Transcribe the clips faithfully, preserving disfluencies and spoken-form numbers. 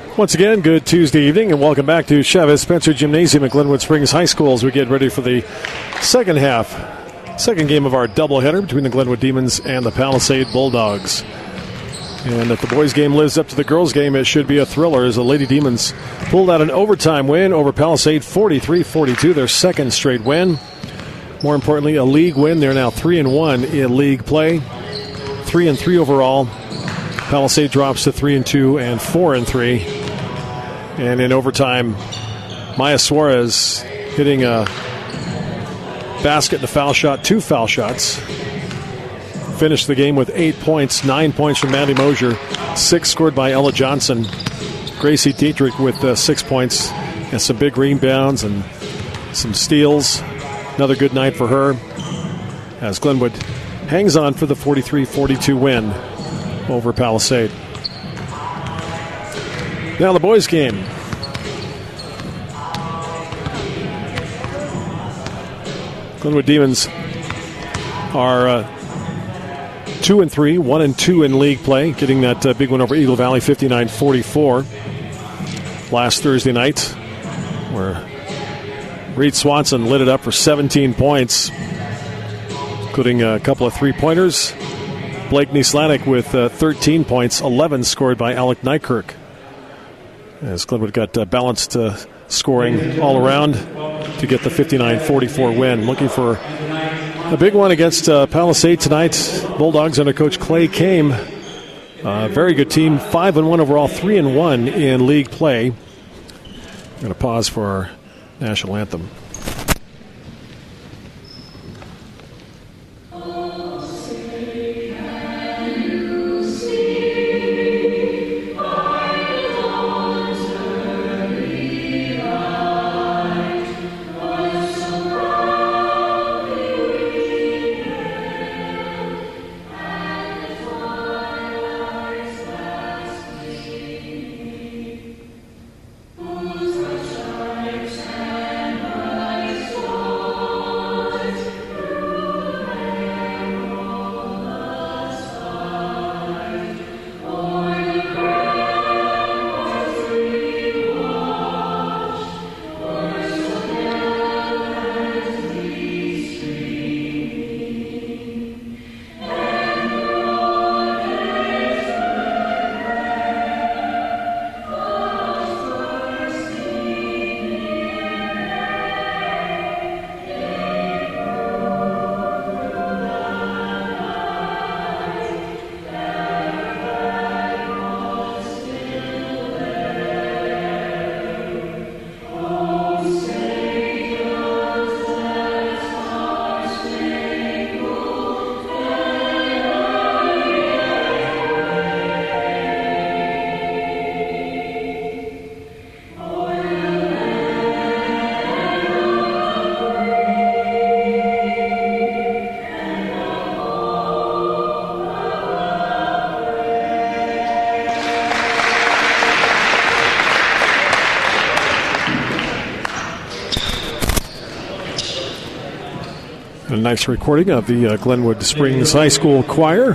Once again, good Tuesday evening, and welcome back to Chavez Spencer Gymnasium at Glenwood Springs High School as we get ready for the second half, second game of our doubleheader between the Glenwood Demons and the Palisade Bulldogs. And if the boys' game lives up to the girls' game, it should be a thriller as the Lady Demons pulled out an overtime win over Palisade forty-three forty-two, their second straight win. More importantly, a league win. They're now three and one in league play, three and three overall. Palisade drops to three and two and four and three. And in overtime, Maya Suarez hitting a basket and a foul shot, two foul shots. Finished the game with eight points, nine points from Maddie Mosier, six scored by Ella Johnson. Gracie Dietrich with uh, six points and some big rebounds and some steals. Another good night for her as Glenwood hangs on for the forty-three forty-two win over Palisade. Now the boys' game. Glenwood Demons are uh, two and three, one and two in league play, getting that uh, big win over Eagle Valley, fifty-nine forty-four, last Thursday night, where Reed Swanson lit it up for seventeen points, including a couple of three-pointers. Blake Nieslanik with uh, thirteen points, eleven scored by Alec Nykirk. As Glenwood got uh, balanced uh, scoring all around to get the fifty-nine forty-four win. Looking for a big one against uh, Palisade tonight. Bulldogs under Coach Clay Kame. Uh, very good team, five and one overall, three and one in league play. I'm going to pause for our national anthem. A nice recording of the uh, Glenwood Springs High School Choir,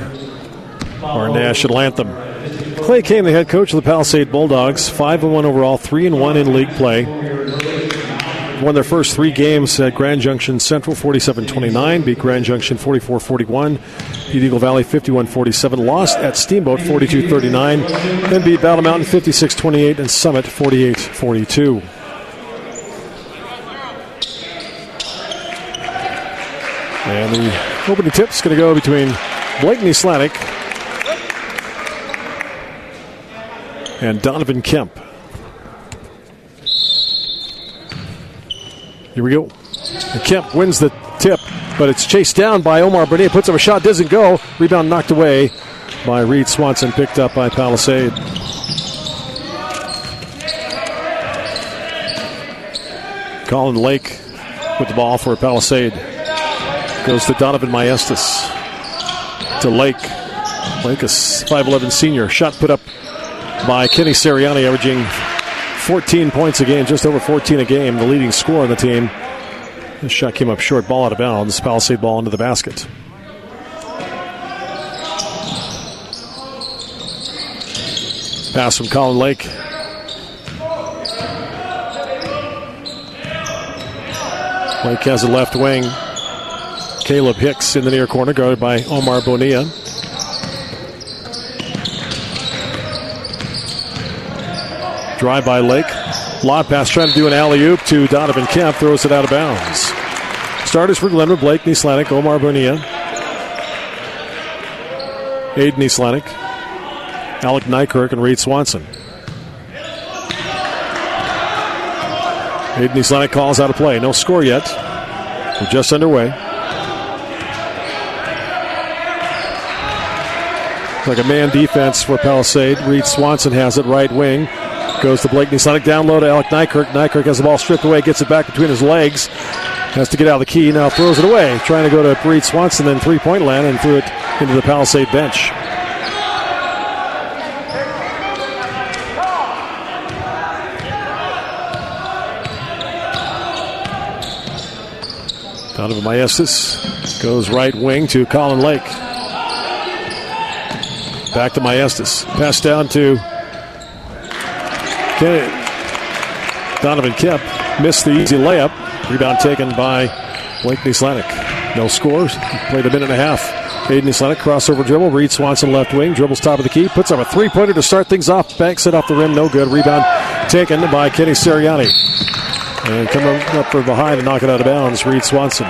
our national anthem. Clay Kame, the head coach of the Palisade Bulldogs, five and one overall, three and one in league play. Won their first three games at Grand Junction Central, forty-seven twenty-nine, beat Grand Junction forty-four forty-one, beat Eagle Valley fifty-one forty-seven, lost at Steamboat forty-two thirty-nine, then beat Battle Mountain fifty-six twenty-eight and Summit forty-eight forty-two. And the opening tip is going to go between Blake Nieslanik and Donovan Kemp. Here we go. And Kemp wins the tip, but it's chased down by Omar Bernier. Puts up a shot, doesn't go. Rebound knocked away by Reed Swanson, picked up by Palisade. Colin Lake with the ball for Palisade. Goes to Donovan Maestas. To Lake. Lake, a five eleven senior. Shot put up by Kenny Sirianni, averaging fourteen points a game, just over fourteen a game, the leading scorer on the team. This shot came up short, ball out of bounds. Palisade ball into the basket. Pass from Colin Lake Lake has a left wing. Caleb Hicks in the near corner, guarded by Omar Bonilla. Drive by Lake. Lob pass, trying to do an alley-oop to Donovan Kemp. Throws it out of bounds. Starters for Glenwood: Blake Nislanik, Omar Bonilla, Aiden Nislanik, Alec Nykirk, and Reed Swanson. Aiden Nislanik calls out a play. No score yet. We're just underway. Like a man defense for Palisade. Reed Swanson has it, right wing. Goes to Blake Nislanik, down low to Alec Nykirk. Nykirk has the ball stripped away, gets it back between his legs. Has to get out of the key, now throws it away. Trying to go to Reed Swanson, then three-point land, and threw it into the Palisade bench. Donovan Maestas goes right wing to Colin Lake. Back to Maestas. Pass down to Kennedy. Donovan Kemp missed the easy layup. Rebound taken by Blake Nislanik. No scores. Played a minute and a half. Aiden Nislanik, crossover dribble. Reed Swanson left wing. Dribbles top of the key. Puts up a three-pointer to start things off. Banks it off the rim. No good. Rebound taken by Kenny Sirianni. And coming up from behind and knock it out of bounds, Reed Swanson.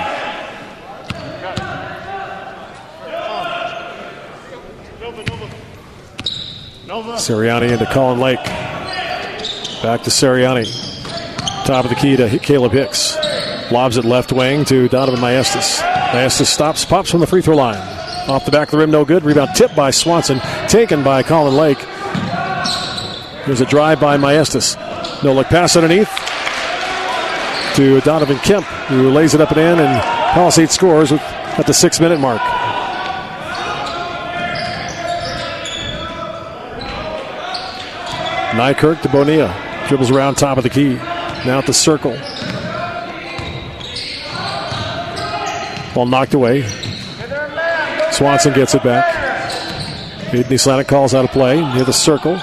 Sirianni into Colin Lake. Back to Sirianni. Top of the key to Caleb Hicks. Lobs it left wing to Donovan Maestas. Maestas stops, pops from the free throw line. Off the back of the rim, no good. Rebound tipped by Swanson. Taken by Colin Lake. There's a drive by Maestas. No look pass underneath to Donovan Kemp, who lays it up and in, and Palisade scores at the six-minute mark. Nykirk to Bonilla. Dribbles around top of the key. Now at the circle. Ball knocked away. Swanson gets it back. Aiden Nislanik calls out a play near the circle.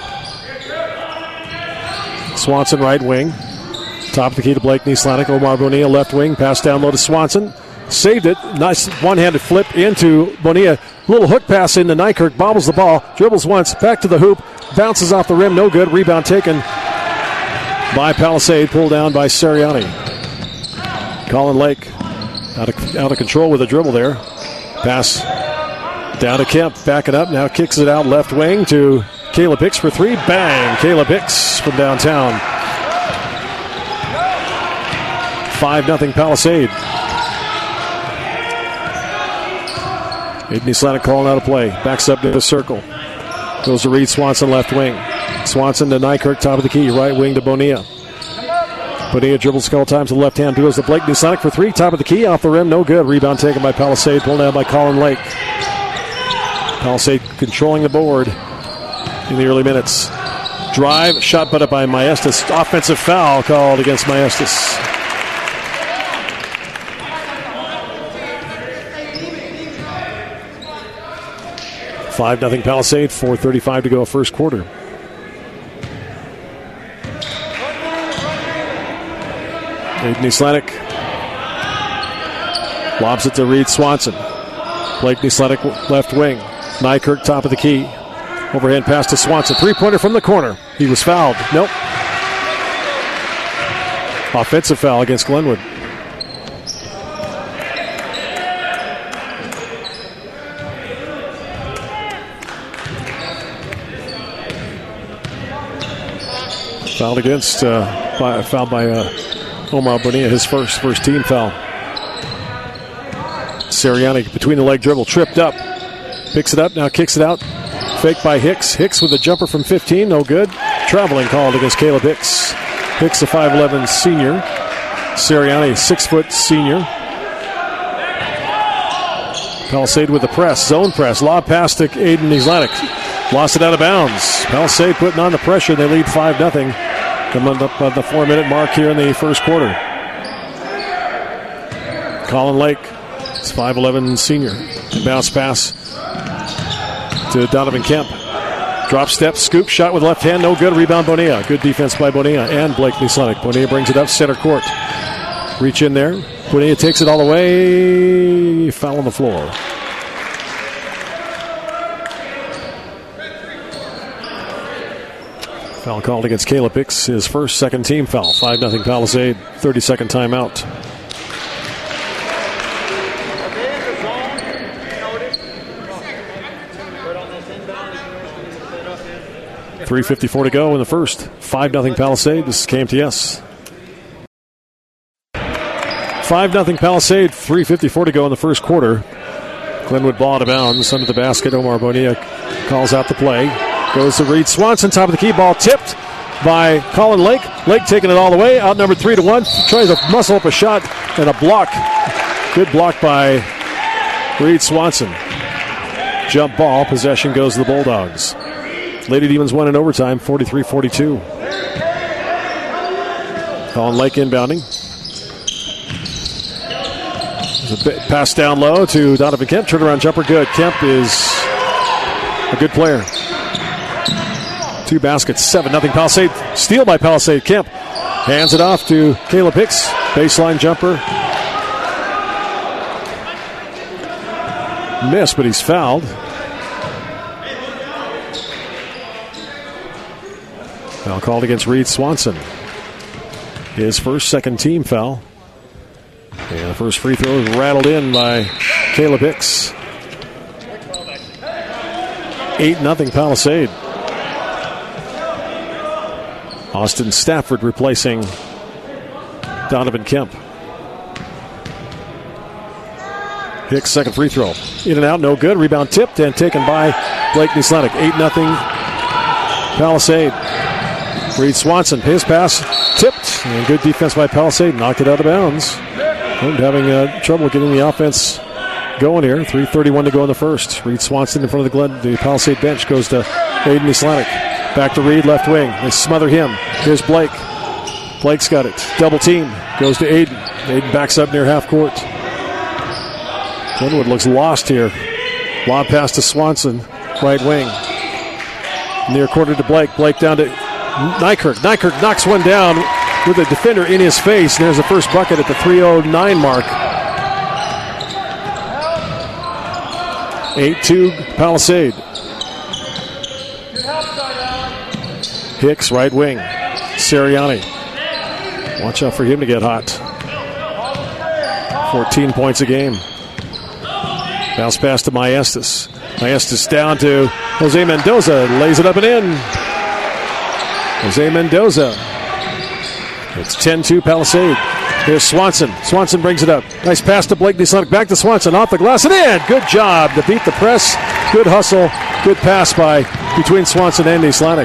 Swanson right wing. Top of the key to Blake Nislanik. Omar Bonilla left wing. Pass down low to Swanson. Saved it. Nice one-handed flip into Bonilla. Little hook pass into Nykirk. Bobbles the ball. Dribbles once. Back to the hoop. Bounces off the rim. No good. Rebound taken by Palisade. Pulled down by Sirianni. Colin Lake out of, out of control with a dribble there. Pass down to Kemp. Backing up. Now kicks it out left wing to Caleb Hicks for three. Bang. Caleb Hicks from downtown. five nothing Palisade. Aiden Nislanik calling out a play. Backs up to the circle. Goes to Reed Swanson left wing. Swanson to Nykirk, top of the key. Right wing to Bonilla. Bonilla dribbles a couple times to the left hand. Goes to Blake Nislanik for three. Top of the key. Off the rim. No good. Rebound taken by Palisade. Pulled down by Colin Lake. Palisade controlling the board in the early minutes. Drive. Shot put up by Maestas. Offensive foul called against Maestas. five nothing Palisade, four thirty-five to go first quarter. Aiden Nislanik lobs it to Reed Swanson. Blake Nislanik left wing. Nykirk top of the key. Overhand pass to Swanson. Three-pointer from the corner. He was fouled. Nope. Offensive foul against Glenwood. Fouled against, uh, by, fouled by uh, Omar Bonilla, his first first team foul. Sirianni between the leg dribble, tripped up, picks it up, now kicks it out. Fake by Hicks. Hicks with a jumper from fifteen, no good. Traveling called against Caleb Hicks. Hicks, a five eleven senior. Sirianni, six foot senior. Palisade with the press, zone press, lob pass to Aiden Nislanik. Lost it out of bounds. Palisade putting on the pressure. They lead five nothing. Coming up on the four-minute mark here in the first quarter. Colin Lake, it's five eleven senior. Bounce pass to Donovan Kemp. Drop step, scoop, shot with left hand, no good. Rebound Bonilla. Good defense by Bonilla and Blake Nislanik. Bonilla brings it up center court. Reach in there. Bonilla takes it all the way. Foul on the floor. Foul called against Caleb Hicks. His first second team foul. five nothing Palisade. thirty-second timeout. three fifty-four to go in the first. five nothing Palisade. This is K M T S. five nothing Palisade. three fifty-four to go in the first quarter. Glenwood ball out of bounds under the basket. Omar Bonilla calls out the play. Goes to Reed Swanson. Top of the key. Ball tipped by Colin Lake. Lake taking it all the way. Outnumbered three to one. Tries to muscle up a shot and a block. Good block by Reed Swanson. Jump ball. Possession goes to the Bulldogs. Lady Demons won in overtime, forty-three forty-two. Colin Lake inbounding. There's a bit pass down low to Donovan Kemp. Turnaround jumper, good. Kemp is a good player. Two baskets, seven nothing Palisade. Steal by Palisade. Kemp hands it off to Caleb Hicks. Baseline jumper. Missed, but he's fouled. Foul called against Reed Swanson. His first second team foul. And the first free throw is rattled in by Caleb Hicks. eight nothing Palisade. Austin Stafford replacing Donovan Kemp. Hicks' second free throw. In and out, no good. Rebound tipped and taken by Blake Nislanik. eight nothing Palisade. Reed Swanson, his pass tipped, and good defense by Palisade, knocked it out of bounds. And having uh, trouble getting the offense going here. three thirty-one to go in the first. Reed Swanson in front of the Glen, the Palisade bench goes to Aiden Nislanik. Back to Reed, left wing. They smother him. Here's Blake. Blake's got it. Double team. Goes to Aiden. Aiden backs up near half court. Glenwood looks lost here. Lob pass to Swanson, right wing. Near quarter to Blake. Blake down to Nykirk. Nykirk knocks one down with a defender in his face. There's the first bucket at the three oh nine mark. eight two Palisade. Hicks, right wing. Sirianni. Watch out for him to get hot. fourteen points a game. Bounce pass to Maestas. Maestas down to Jose Mendoza. Lays it up and in. Jose Mendoza. It's ten two Palisade. Here's Swanson. Swanson brings it up. Nice pass to Blake Nislanik. Back to Swanson. Off the glass and in. Good job to beat the press. Good hustle. Good pass by between Swanson and Nislanik.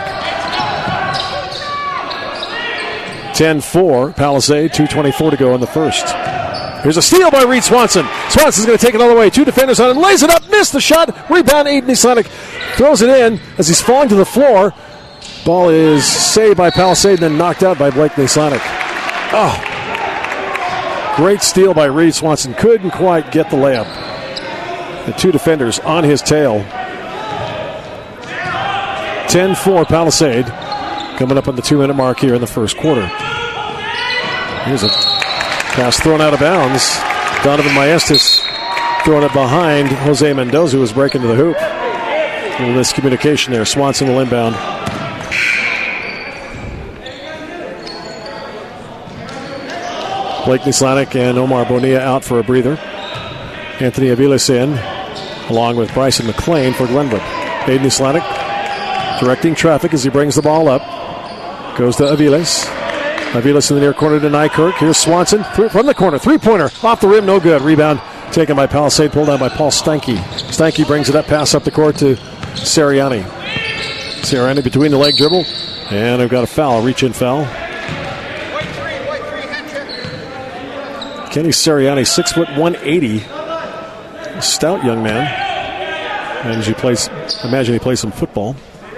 ten four Palisade. two twenty-four to go in the first. Here's a steal by Reed Swanson. Swanson's going to take it all the way. Two defenders on him. Lays it up. Missed the shot. Rebound. Aiden Nislanik throws it in as he's falling to the floor. Ball is saved by Palisade, then knocked out by Blake Nislanik. Oh, great steal by Reed Swanson. Couldn't quite get the layup. The two defenders on his tail. ten four Palisade. Coming up on the two-minute mark here in the first quarter. Here's a pass thrown out of bounds. Donovan Maestas throwing it behind Jose Mendoza, who was breaking to the hoop. A little miscommunication there. Swanson will inbound. Blake Nislanik and Omar Bonilla out for a breather. Anthony Aviles in, along with Bryson McLean for Glenwood. Aiden Nislanik directing traffic as he brings the ball up. Goes to Aviles. Aviles in the near corner to Nykirk. Here's Swanson from the corner. Three-pointer. Off the rim, no good. Rebound taken by Palisade, pulled down by Paul Stanky. Stanky brings it up, pass up the court to Sirianni. Sirianni between the leg dribble. And they've got a foul, a reach-in foul. Kenny Sirianni, six foot one eighty, a stout young man. And he plays, imagine he plays some football.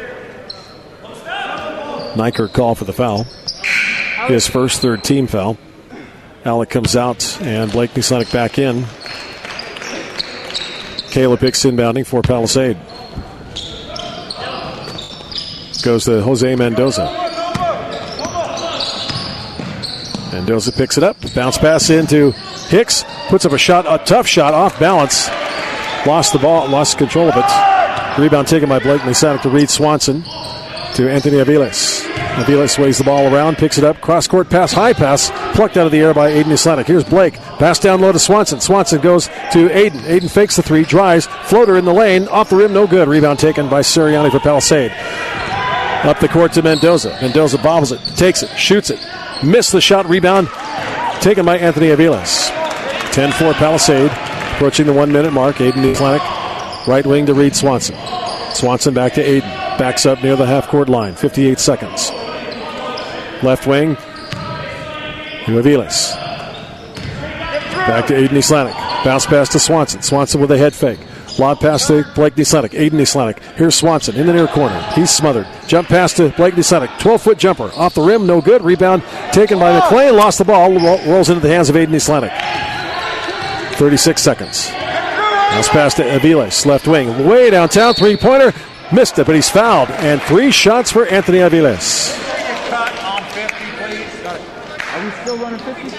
Nykirk call for the foul. His first third team foul. Alec comes out and Blake Nislanik back in. Caleb Hicks inbounding for Palisade. Goes to Jose Mendoza. Mendoza picks it up. Bounce pass into Hicks. Puts up a shot, a tough shot, off balance. Lost the ball, lost control of it. Rebound taken by Blake Nislanik to Reed Swanson. To Anthony Aviles. Aviles waves the ball around, picks it up. Cross-court pass, high pass. Plucked out of the air by Aiden Nislanik. Here's Blake. Pass down low to Swanson. Swanson goes to Aiden. Aiden fakes the three, drives. Floater in the lane. Off the rim, no good. Rebound taken by Sirianni for Palisade. Up the court to Mendoza. Mendoza bobbles it, takes it, shoots it. Missed the shot, rebound taken by Anthony Aviles. ten four Palisade, approaching the one-minute mark. Aiden Nislanik, right wing to Reed Swanson. Swanson back to Aiden. Backs up near the half-court line. fifty-eight seconds. Left wing to Aviles. Back to Aiden Nislanik. Bounce pass to Swanson. Swanson with a head fake. Lob pass to Blake Nislanik. Aiden Nislanik. Here's Swanson in the near corner. He's smothered. Jump pass to Blake Nislanik. twelve-foot jumper. Off the rim, no good. Rebound taken by McClain. Lost the ball. Rolls into the hands of Aiden Nislanik. thirty-six seconds. Bounce pass to Aviles. Left wing. Way downtown. Three-pointer. Missed it, but he's fouled. And three shots for Anthony Aviles. Are we still running fifty?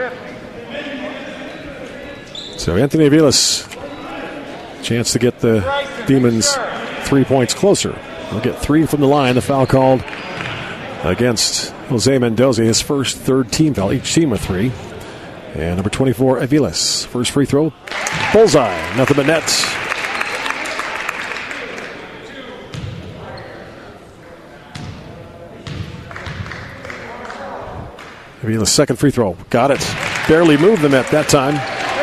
So Anthony Aviles, chance to get the Demons three points closer. They'll get three from the line. The foul called against Jose Mendoza, his first third team foul. Each team with three. And number twenty-four, Aviles. First free throw. Bullseye. Nothing but net. Aviles' second free throw. Got it. Barely moved the net that time.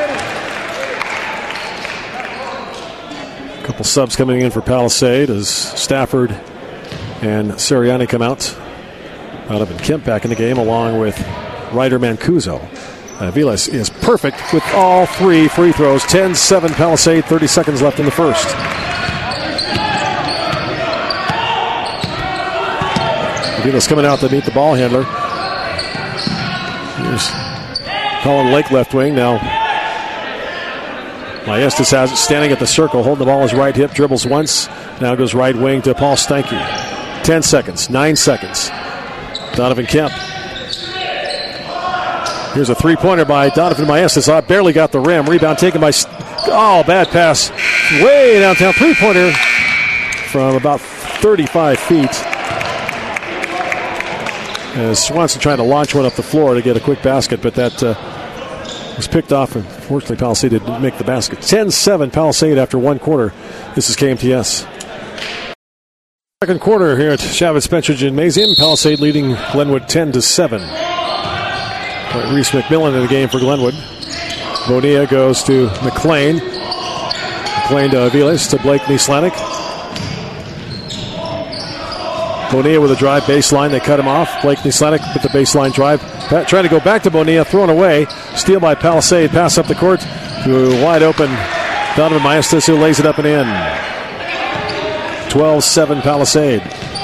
A couple subs coming in for Palisade as Stafford and Sirianni come out. Donovan Kemp back in the game along with Ryder Mancuso. Aviles is perfect with all three free throws. ten seven Palisade, thirty seconds left in the first. Aviles coming out to meet the ball handler. Here's Colin Lake left wing. Now Maestas has it standing at the circle, holding the ball his right hip, dribbles once. Now goes right wing to Paul Stanky. Ten seconds, nine seconds. Donovan Kemp. Here's a three-pointer by Donovan Maestas. Oh, barely got the rim. Rebound taken by... Oh, bad pass. Way downtown. Three-pointer from about thirty-five feet. As Swanson trying to launch one up the floor to get a quick basket, but that uh, was picked off. Unfortunately, Palisade didn't make the basket. ten seven Palisade after one quarter. This is K M T S. Second quarter here at Chavez Spencer Gymnasium. Palisade leading Glenwood ten to seven. Reese McMillan in the game for Glenwood. Bonilla goes to McClain. McClain to Aviles to Blake Nislanik. Bonilla with a drive baseline. They cut him off. Blake Nislanik with the baseline drive. Pat trying to go back to Bonilla. Thrown away. Steal by Palisade. Pass up the court to a wide open Donovan Maestas, who lays it up and in. twelve seven Palisade.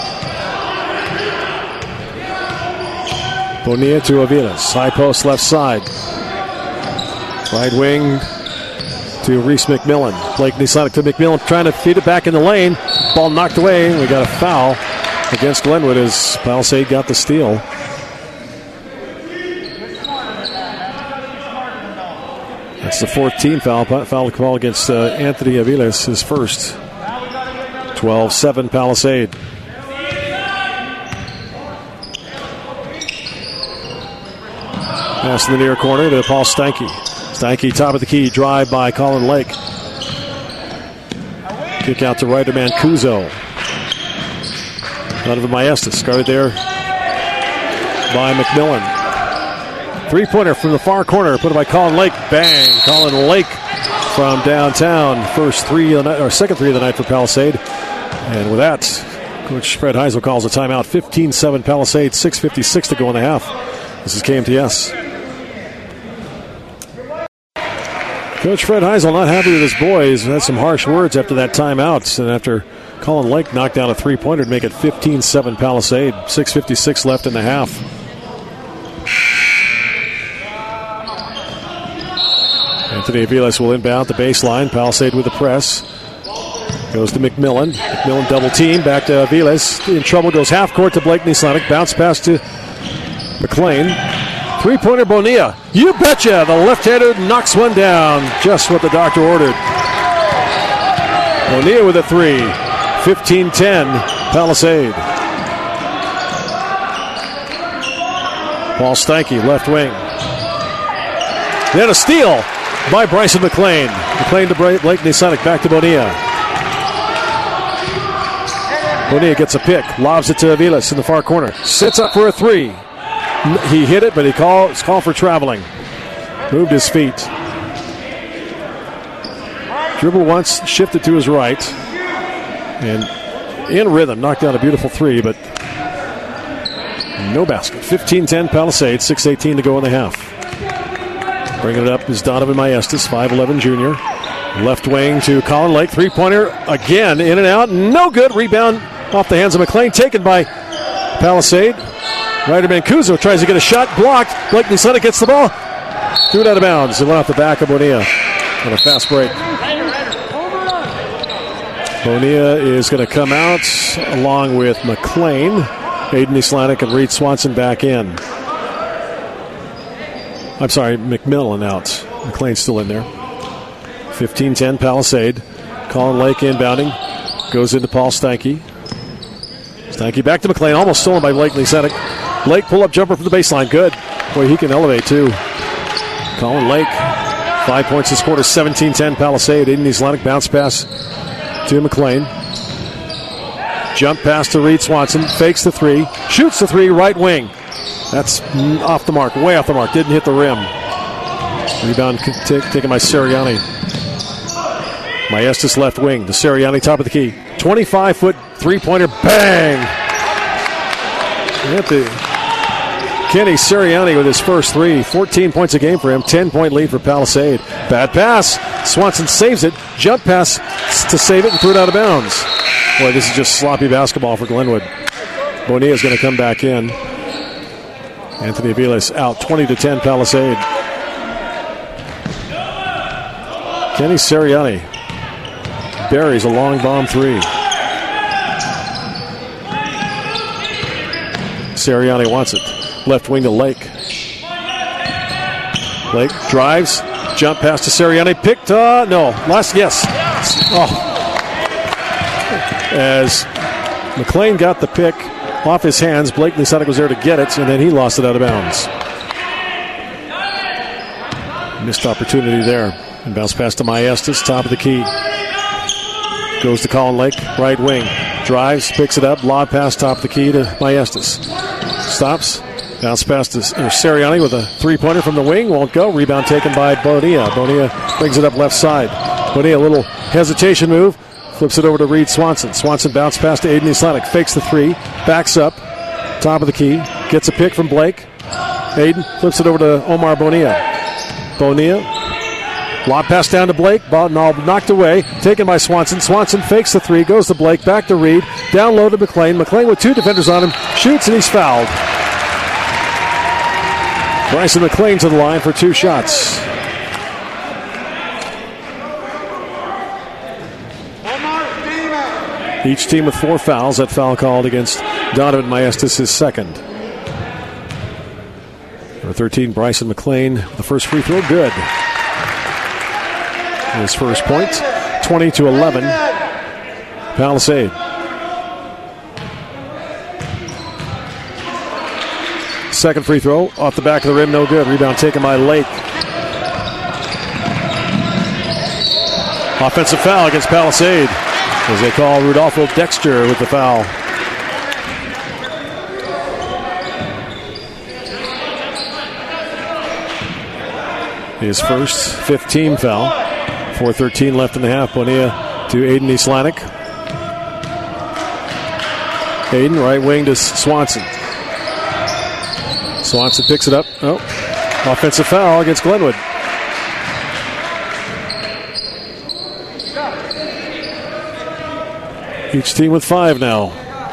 Bonilla to Aviles. High post left side. Right wing to Reese McMillan. Blake Nislanik to McMillan trying to feed it back in the lane. Ball knocked away. We got a foul against Glenwood as Palisade got the steal. That's the fourth team foul. Foul call against uh, Anthony Aviles, his first. twelve seven Palisade. Pass in the near corner to Paul Stanky. Stanky top of the key. Drive by Colin Lake. Kick out to Ryder Mancuso. Donovan Maestas guarded there by McMillan. Three-pointer from the far corner, put it by Colin Lake. Bang! Colin Lake from downtown. First three of the night, or second three of the night for Palisade. And with that, Coach Fred Heisel calls a timeout. fifteen seven Palisade, six fifty-six to go in the half. This is K M T S. Coach Fred Heisel not happy with his boys. Had some harsh words after that timeout. And after Colin Lake knocked down a three-pointer to make it fifteen seven Palisade. six fifty-six left in the half. Anthony Aviles will inbound the baseline. Palisade with the press. Goes to McMillan. McMillan double team. Back to Aviles. In trouble. Goes half court to Blake Nislanik. Bounce pass to McClain. Three-pointer Bonilla. You betcha. The left-hander knocks one down. Just what the doctor ordered. Bonilla with a three. fifteen ten Palisade. Paul Stanky, left wing. Then a steal by Bryson McLean. McLean to Blake Nisonic, back to Bonilla. Bonilla gets a pick, lobs it to Aviles in the far corner. Sits up for a three. He hit it, but he called, it's called for traveling. Moved his feet. Dribble once, shifted to his right. And in rhythm, knocked down a beautiful three, but no basket. fifteen ten Palisade, six eighteen to go in the half. Bringing it up is Donovan Maestas, five eleven junior. Left wing to Colin Lake. Three-pointer again, in and out. No good. Rebound off the hands of McLean, taken by Palisade. Ryder Mancuso tries to get a shot, blocked. Blake Nisonic gets the ball. Threw it out of bounds. It went off the back of Bonilla on a fast break. Bonilla is going to come out along with McLean. Aiden Islanic and Reed Swanson back in. I'm sorry, McMillan out. McLean's still in there. fifteen ten Palisade. Colin Lake inbounding. Goes into Paul Stanky. Stanky back to McLean. Almost stolen by Blake Nisonic. Lake pull-up jumper from the baseline. Good. Boy, he can elevate too. Colin Lake. Five points this quarter. seventeen ten Palisade. Aiden Islanic bounce pass to McLean. Jump pass to Reed Swanson. Fakes the three. Shoots the three. Right wing. That's off the mark. Way off the mark. Didn't hit the rim. Rebound t- taken by Sirianni. Maestas left wing. To Sirianni, top of the key. twenty-five foot three-pointer. Bang! Hit the Kenny Sirianni with his first three. fourteen points a game for him. ten-point lead for Palisade. Bad pass. Swanson saves it. Jump pass to save it and threw it out of bounds. Boy, this is just sloppy basketball for Glenwood. Bonilla is going to come back in. Anthony Aviles out. twenty to ten Palisade. Kenny Sirianni buries a long bomb three. Sirianni wants it. Left wing to Lake. Lake drives. Jump pass to Sirianni. Picked. Uh, no. Last. Yes. Oh. As McLean got the pick off his hands, Blake Nisonic was there to get it, and then he lost it out of bounds. Missed opportunity there. And bounce pass to Maestas, top of the key. Goes to Colin Lake, right wing. Drives, picks it up, lob pass, top of the key to Maestas. Stops, bounce pass to Sirianni with a three-pointer from the wing. Won't go. Rebound taken by Bonilla. Bonilla brings it up left side. Bonilla, a little hesitation move. Flips it over to Reed Swanson. Swanson bounce pass to Aiden Islanic. Fakes the three. Backs up. Top of the key. Gets a pick from Blake. Aiden flips it over to Omar Bonilla. Bonilla. Lob pass down to Blake. Ball knocked away. Taken by Swanson. Swanson fakes the three. Goes to Blake. Back to Reed. Down low to McLean. McLean with two defenders on him. Shoots and he's fouled. Bryson McLean to the line for two shots. Each team with four fouls. That foul called against Donovan Maestas, his second. Number thirteen, Bryson McLean. The first free throw, good. His first point, twenty to eleven. Palisade. Second free throw, off the back of the rim, no good. Rebound taken by Lake. Offensive foul against Palisade, as they call Rudolfo Dexter with the foul. His first fifth team foul. four thirteen left in the half. Bonilla to Aiden Islanic. Aiden, right wing to Swanson. Swanson picks it up. Oh, offensive foul against Glenwood. Each team with five now.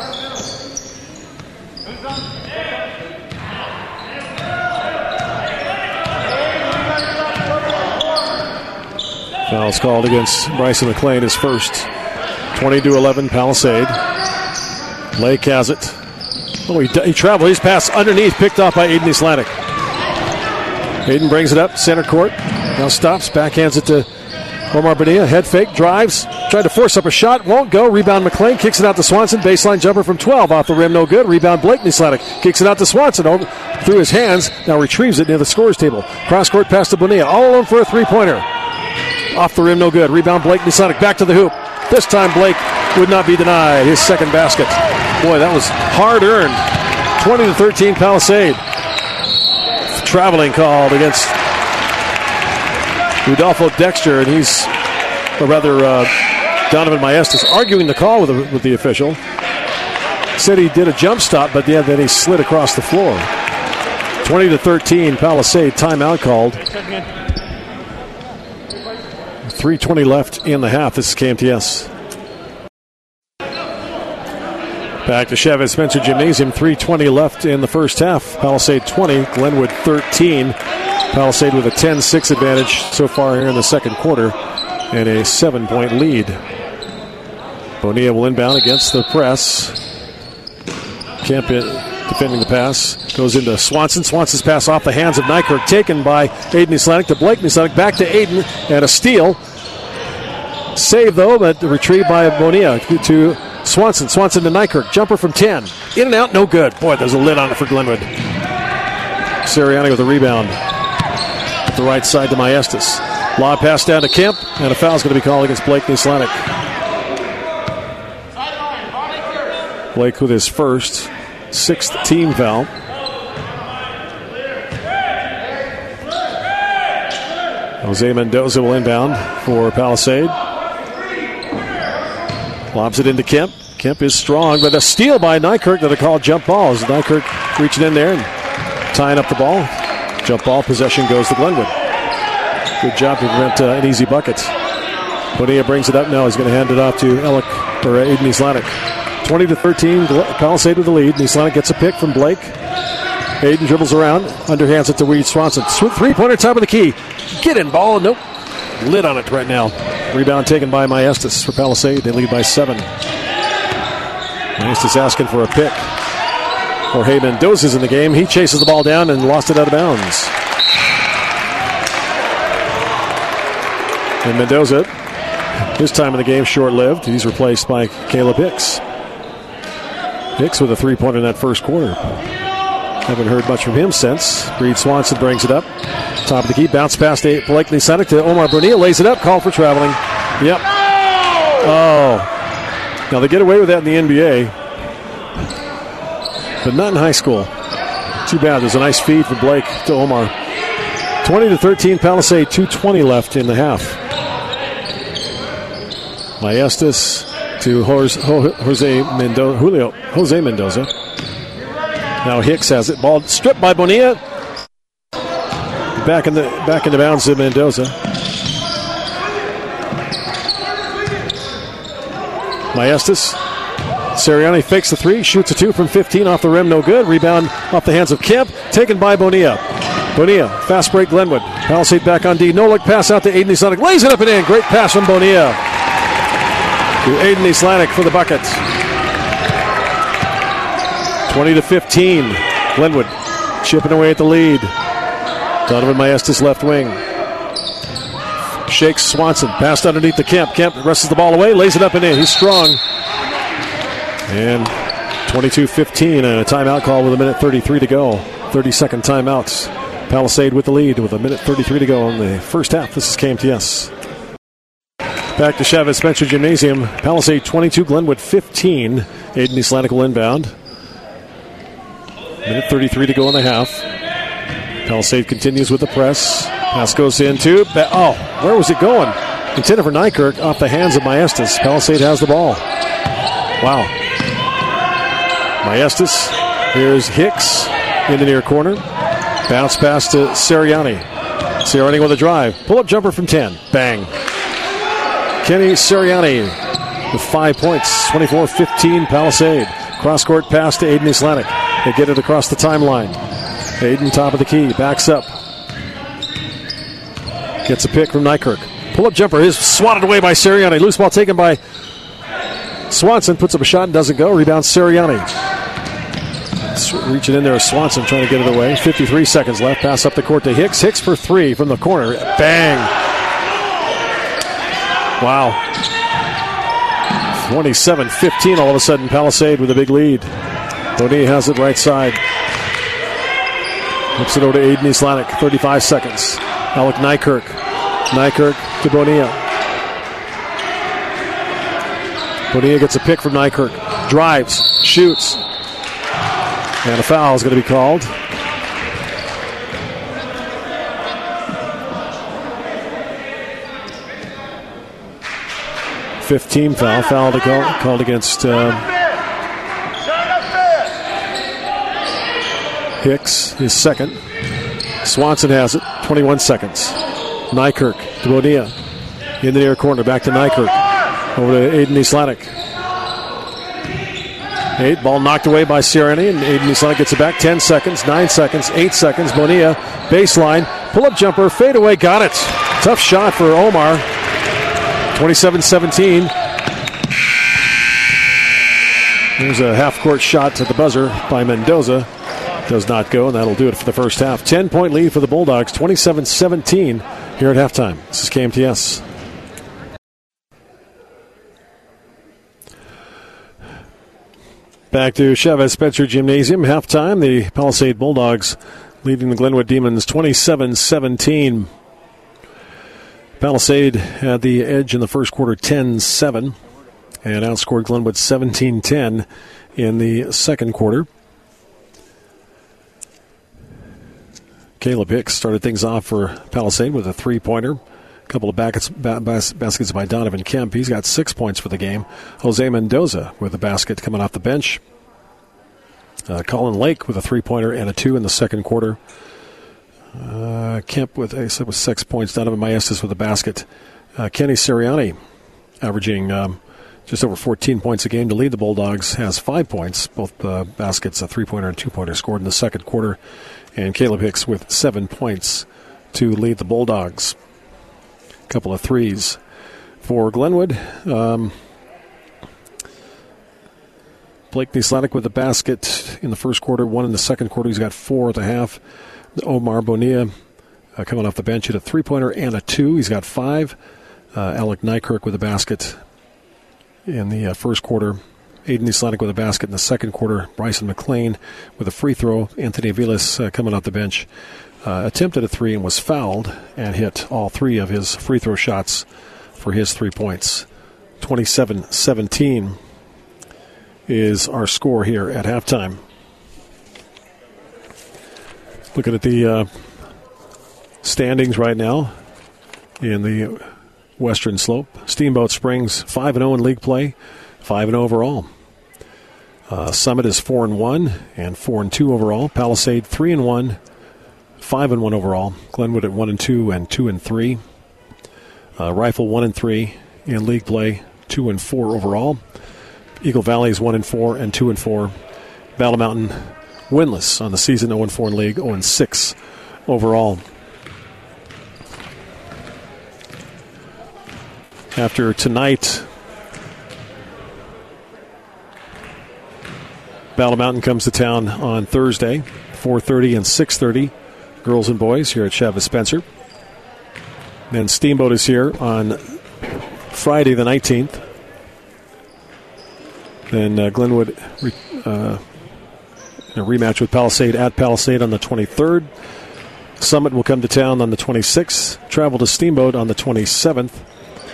Foul's called against Bryson McLean, his first. twenty to eleven, Palisade. Lake has it. Oh, he, he traveled. He's passed underneath, picked off by Aiden Islanic. Aiden brings it up, center court. Now stops, backhands it to Omar Bonilla. Head fake, drives, tried to force up a shot, won't go. Rebound McLean, kicks it out to Swanson. Baseline jumper from twelve, off the rim, no good. Rebound Blakely Slatic, kicks it out to Swanson over, through his hands. Now retrieves it near the scorer's table. Cross court pass to Bonilla, all alone for a three-pointer. Off the rim, no good. Rebound Blakely Slatic, back to the hoop. This time Blake would not be denied. His second basket. Boy, that was hard earned. twenty to thirteen Palisade. Traveling called against Rudolfo Dexter, and he's, or rather, uh, Donovan Maestas arguing the call with the, with the official. Said he did a jump stop, but yeah, then he slid across the floor. twenty to thirteen Palisade, timeout called. three twenty left in the half. This is K M T S. Back to Chavez Spencer Gymnasium. three twenty left in the first half. Palisade twenty, Glenwood thirteen. Palisade with a ten six advantage so far here in the second quarter and a seven-point lead. Bonilla will inbound against the press. Kemp defending the pass. Goes into Swanson. Swanson's pass off the hands of Nykirk, taken by Aiden Islanic to Blake Islanic. Back to Aiden, and a steal. Save, though, but retrieved by Bonilla to Swanson. Swanson to Nykirk. Jumper from ten. In and out, no good. Boy, there's a lid on it for Glenwood. Sirianni with a rebound. At the right side to Maestas. Lob pass down to Kemp, and a foul is going to be called against Blake Islanic. Blake with his first, sixth team foul. Jose Mendoza will inbound for Palisade. Lobs it into Kemp. Kemp is strong, but a steal by Nykirk that are called jump balls. Nykirk reaching in there and tying up the ball. Jump ball possession goes to Glenwood. Good job to prevent uh, an easy bucket. Bonilla brings it up now. He's going to hand it off to Alec, or Aiden Islanic. twenty to thirteen, Palisade with the lead. Islanic gets a pick from Blake. Aiden dribbles around, underhands it to Weed Swanson. Three-pointer, top of the key. Get in, ball. Nope. Lid on it right now. Rebound taken by Maestas for Palisade. They lead by seven. Maestas asking for a pick. Jorge Mendoza's in the game. He chases the ball down and lost it out of bounds. And Mendoza, his time in the game short-lived. He's replaced by Caleb Hicks. Hicks with a three-pointer in that first quarter. Haven't heard much from him since. Reed Swanson brings it up. Top of the key, bounce pass to Blakely Slatic to Omar Bonilla. Lays it up, call for traveling. Yep. Oh. Now they get away with that in the N B A. But not in high school. Too bad. There's a nice feed from Blake to Omar. twenty to thirteen, Palisade, two twenty left in the half. Maestas to Jose Mendoza. Julio Jose Mendoza. Now Hicks has it. Ball stripped by Bonilla. Back in the back in the bounds to Mendoza. Maestas. Sirianni fakes the three, shoots a two from fifteen off the rim, no good. Rebound off the hands of Kemp, taken by Bonilla. Bonilla, fast break Glenwood. Palisade back on D. No look pass out to Aiden Islanic. Lays it up and in. Great pass from Bonilla to Aiden Islanic for the bucket. twenty to fifteen. Glenwood chipping away at the lead. Donovan Maestas left wing. Shakes Swanson. Passed underneath the Kemp. Kemp wrestles the ball away. Lays it up and in. He's strong. And twenty-two fifteen. And a timeout call with a minute thirty-three to go. thirty-second timeouts. Palisade with the lead with a minute thirty-three to go in the first half. This is K M T S. Back to Chavez Spencer Gymnasium. Palisade twenty-two, Glenwood fifteen. Aiden Islanic will inbound. minute thirty-three to go in the half. Palisade continues with the press. Pass goes into. Oh, where was it going? Intended for Nykirk off the hands of Maestas. Palisade has the ball. Wow. Maestas. Here's Hicks in the near corner. Bounce pass to Sirianni. Sirianni with a drive. Pull-up jumper from ten. Bang. Kenny Sirianni with five points. twenty-four fifteen Palisade. Cross-court pass to Aiden Islanic. They get it across the timeline. Aiden, top of the key, backs up. Gets a pick from Nykirk. Pull-up jumper is swatted away by Sirianni. Loose ball taken by Swanson. Puts up a shot and doesn't go. Rebound Sirianni. Reaching in there, Swanson trying to get it away. fifty-three seconds left. Pass up the court to Hicks. Hicks for three from the corner. Bang. Wow. twenty-seven fifteen all of a sudden. Palisade with a big lead. Bonilla has it right side. Flips it over to Aiden Islanik. thirty-five seconds. Alec Nykirk. Nykirk to Bonilla. Bonilla gets a pick from Nykirk. Drives. Shoots. And a foul is going to be called. Fifth team foul. Foul to go, called against uh, Hicks, his second. Swanson has it. twenty-one seconds. Nykirk to Bonilla. In the near corner. Back to Nykirk. Over to Aiden Islanik. Eight, ball knocked away by Sierrani, and Aiden Islanik gets it back. Ten seconds, nine seconds, eight seconds. Bonilla, baseline, pull-up jumper, fade away, got it. Tough shot for Omar. twenty-seven seventeen. There's a half-court shot to the buzzer by Mendoza. Does not go, and that'll do it for the first half. ten-point lead for the Bulldogs, twenty-seven seventeen here at halftime. This is K M T S. Back to Chavez Spencer Gymnasium. Halftime, the Palisade Bulldogs leading the Glenwood Demons twenty-seven seventeen. Palisade had the edge in the first quarter ten seven and outscored Glenwood seventeen ten in the second quarter. Caleb Hicks started things off for Palisade with a three-pointer. A couple of baskets, baskets by Donovan Kemp. He's got six points for the game. Jose Mendoza with a basket coming off the bench. Uh, Colin Lake with a three-pointer and a two in the second quarter. Uh, Kemp with, I said, with six points. Donovan Maestas with a basket. Uh, Kenny Sirianni averaging um, just over fourteen points a game to lead the Bulldogs. Has five points. Both uh, baskets, a three-pointer and two-pointer scored in the second quarter. And Caleb Hicks with seven points to lead the Bulldogs. A couple of threes for Glenwood. Um, Blake Nislanik with a basket in the first quarter, one in the second quarter. He's got four at the half. Omar Bonilla uh, coming off the bench at a three-pointer and a two. He's got five. Uh, Alec Nykirk with a basket in the uh, first quarter. Aiden Islanik with a basket in the second quarter. Bryson McLean with a free throw. Anthony Aviles uh, coming off the bench. Uh, attempted a three and was fouled and hit all three of his free throw shots for his three points. twenty-seven seventeen is our score here at halftime. Looking at the uh, standings right now in the Western Slope. Steamboat Springs five and oh in league play, five and oh overall. Uh, Summit is four and one and four and two overall. Palisade three and one, five and one overall. Glenwood at one and two and two and three. Uh, Rifle one and three in league play, two and four overall. Eagle Valley is one and four and two and four. Battle Mountain winless on the season, oh and four in league, oh and six overall. After tonight, Battle Mountain comes to town on Thursday, four thirty and six thirty, girls and boys here at Chavez Spencer. Then Steamboat is here on Friday the nineteenth. Then uh, Glenwood re- uh, a rematch with Palisade at Palisade on the twenty-third. Summit will come to town on the twenty-sixth. Travel to Steamboat on the twenty-seventh.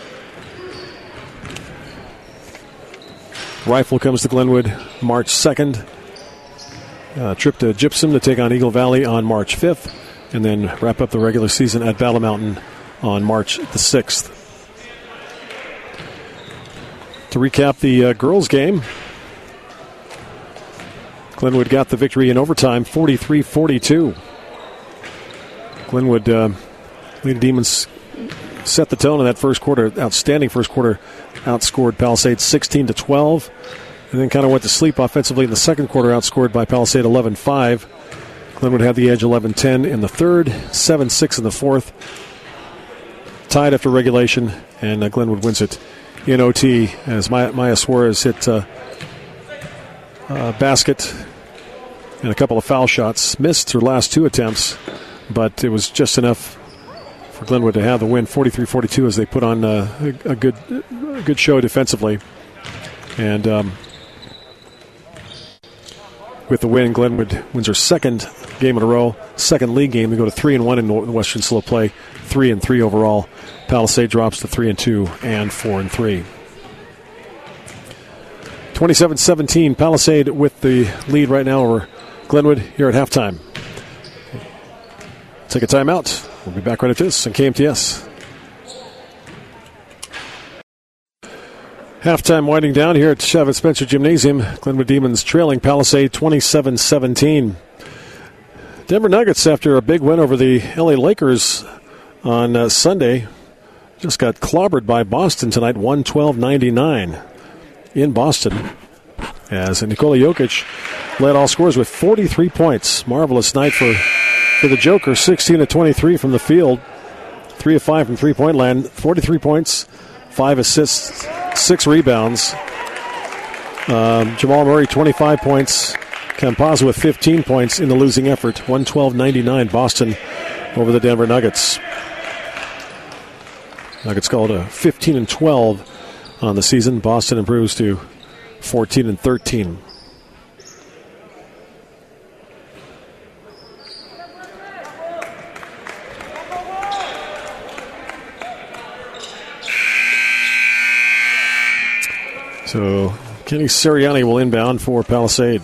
Rifle comes to Glenwood March second. Uh, trip to Gypsum to take on Eagle Valley on March fifth. And then wrap up the regular season at Battle Mountain on March the sixth. To recap the uh, girls' game, Glenwood got the victory in overtime, forty-three forty-two. Glenwood, uh, Lady Demons set the tone in that first quarter. Outstanding first quarter. Outscored Palisade sixteen to twelve. And then kind of went to sleep offensively in the second quarter, outscored by Palisade eleven five. Glenwood had the edge eleven ten in the third, seven six in the fourth. Tied after regulation, and uh, Glenwood wins it in O T as Maya, Maya Suarez hit uh, a basket and a couple of foul shots. Missed her last two attempts, but it was just enough for Glenwood to have the win, forty-three forty-two, as they put on uh, a, a good a good show defensively. And um, with the win, Glenwood wins her second game in a row, second league game. They go to three and one in Western Slope play, three and three overall. Palisade drops to three and two and four and three. twenty-seven seventeen, Palisade with the lead right now over Glenwood here at halftime. Take a timeout. We'll be back right after this on K M T S. Halftime winding down here at Chavez Spencer Gymnasium. Glenwood Demons trailing Palisade twenty-seven seventeen. Denver Nuggets, after a big win over the L A Lakers on uh, Sunday, just got clobbered by Boston tonight, one twelve ninety-nine in Boston. As Nikola Jokic led all scorers with forty-three points. Marvelous night for, for the Joker, sixteen of twenty-three from the field, three of five from three-point land, forty-three points, five assists, six rebounds. Um, Jamal Murray, twenty-five points. Campazzo with fifteen points in the losing effort. one twelve ninety-nine, Boston over the Denver Nuggets. Nuggets called a fifteen and twelve on the season. Boston improves to fourteen and thirteen. So Kenny Sirianni will inbound for Palisade.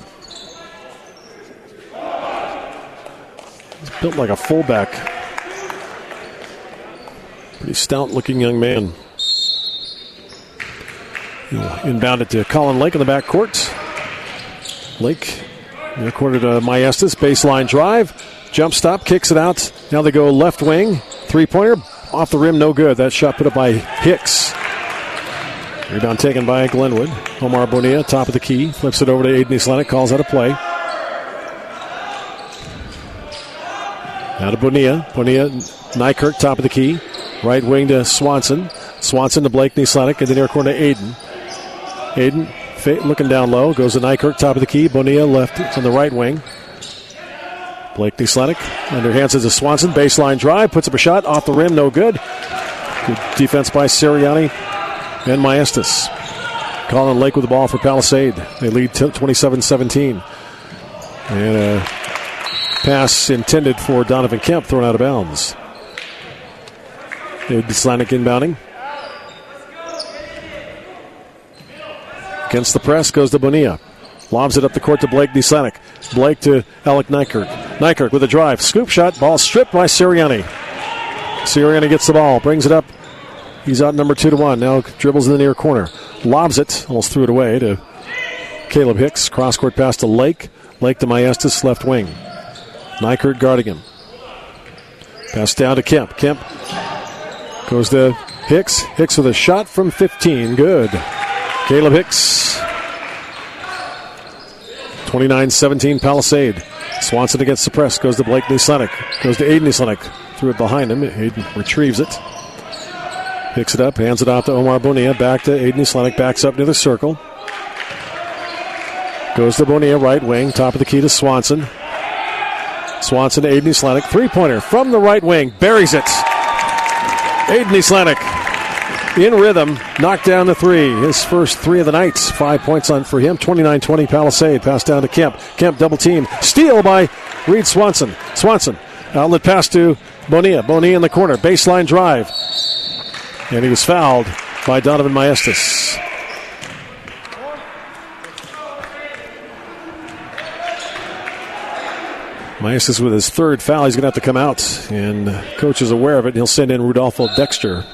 He's built like a fullback. Pretty stout-looking young man. He'll inbound it to Colin Lake in the backcourt. Lake, near quarter to Maestas, baseline drive. Jump stop, kicks it out. Now they go left wing. Three-pointer, off the rim, no good. That shot put up by Hicks. Rebound taken by Glenwood. Omar Bonilla, top of the key. Flips it over to Aiden Islanic, calls out a play. Now to Bonilla. Bonilla, Nykirk, top of the key. Right wing to Swanson. Swanson to Blake Nislanik in the near corner to Aiden. Aiden fa- looking down low. Goes to Nykirk, top of the key. Bonilla left on the right wing. Blake Nislanik underhands it to Swanson. Baseline drive. Puts up a shot. Off the rim. No good. Good defense by Sirianni and Maestas. Colin Lake with the ball for Palisade. They lead twenty-seven seventeen. And a pass intended for Donovan Kemp thrown out of bounds. Islanic inbounding. Against the press goes to Bonilla. Lobs it up the court to Blake Nislanik. Blake to Alec Nykirk. Nykirk with a drive. Scoop shot. Ball stripped by Sirianni. Sirianni gets the ball. Brings it up. He's out number two to one. Now dribbles in the near corner. Lobs it. Almost threw it away to Caleb Hicks. Cross-court pass to Lake. Lake to Maestas, left wing. Nykirk guarding him. Pass down to Kemp. Kemp goes to Hicks. Hicks with a shot from fifteen. Good. Caleb Hicks. twenty-nine seventeen Palisade. Swanson against the press. Goes to Blake Nislanik. Goes to Aiden Nislanik. Threw it behind him. Aiden retrieves it. Picks it up. Hands it off to Omar Bonilla. Back to Aiden Nislanik. Backs up near the circle. Goes to Bonilla. Right wing. Top of the key to Swanson. Swanson to Aiden Nislanik. Three-pointer from the right wing. Buries it. Aiden Nislanik in rhythm. Knocked down the three. His first three of the night. Five points on for him. twenty-nine twenty Palisade. Pass down to Kemp. Kemp double team. Steal by Reed Swanson. Swanson. Outlet pass to Bonilla. Bonilla in the corner. Baseline drive. And he was fouled by Donovan Maestas. Maestas with his third foul. He's going to have to come out. And coach is aware of it. He'll send in Rudolfo Dexter.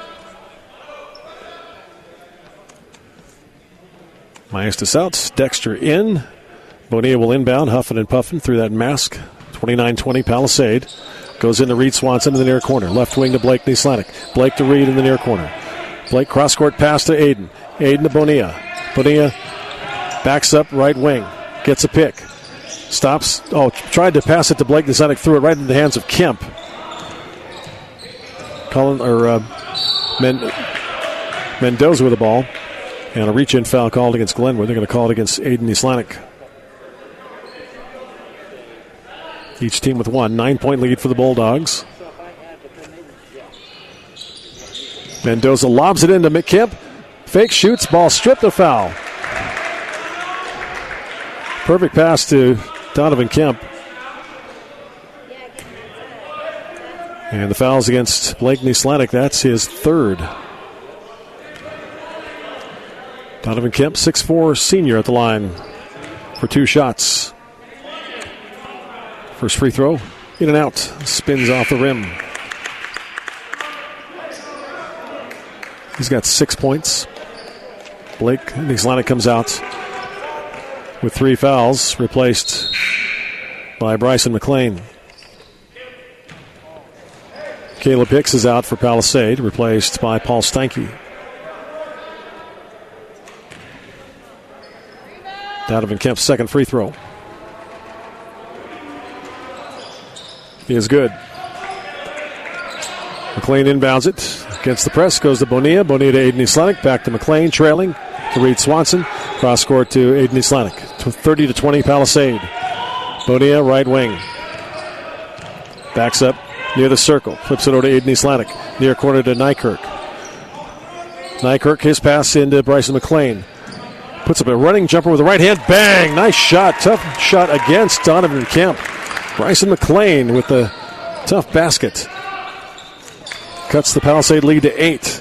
Maestas out. Dexter in. Bonilla will inbound. Huffing and puffing through that mask. twenty-nine twenty Palisade. Goes into Reed Swanson in the near corner. Left wing to Blake Nislanik. Blake to Reed in the near corner. Blake cross-court pass to Aiden. Aiden to Bonilla. Bonilla backs up right wing. Gets a pick. Stops. Oh, tried to pass it to Blake Nislanik. Threw it right into the hands of Kemp. Colin, or uh, Men- Mendoza with the ball. And a reach-in foul called against Glenwood. They're going to call it against Aiden Nislanik. Each team with one. Nine-point lead for the Bulldogs. Mendoza lobs it into McKemp. Fake shoots, ball stripped, a foul. Perfect pass to Donovan Kemp. And the foul's against Blake Nislanik. That's his third. Donovan Kemp, six foot four senior at the line for two shots. First free throw, in and out, spins off the rim. He's got six points. Blake Nislanik comes out with three fouls, replaced by Bryson McLean. Caleb Hicks is out for Palisade, replaced by Paul Steinke. Donovan Kemp's second free throw is good. McLean inbounds it. Against the press goes to Bonilla. Bonilla to Aiden Nislanik. Back to McLean, trailing to Reed Swanson. Cross court to Aiden Nislanik. thirty to twenty Palisade. Bonilla, right wing. Backs up near the circle. Flips it over to Aiden Nislanik. Near corner to Nykirk. Nykirk, his pass into Bryson McLean. Puts up a running jumper with the right hand. Bang! Nice shot. Tough shot against Donovan Kemp. Bryson McLean with the tough basket. Cuts the Palisade lead to eight.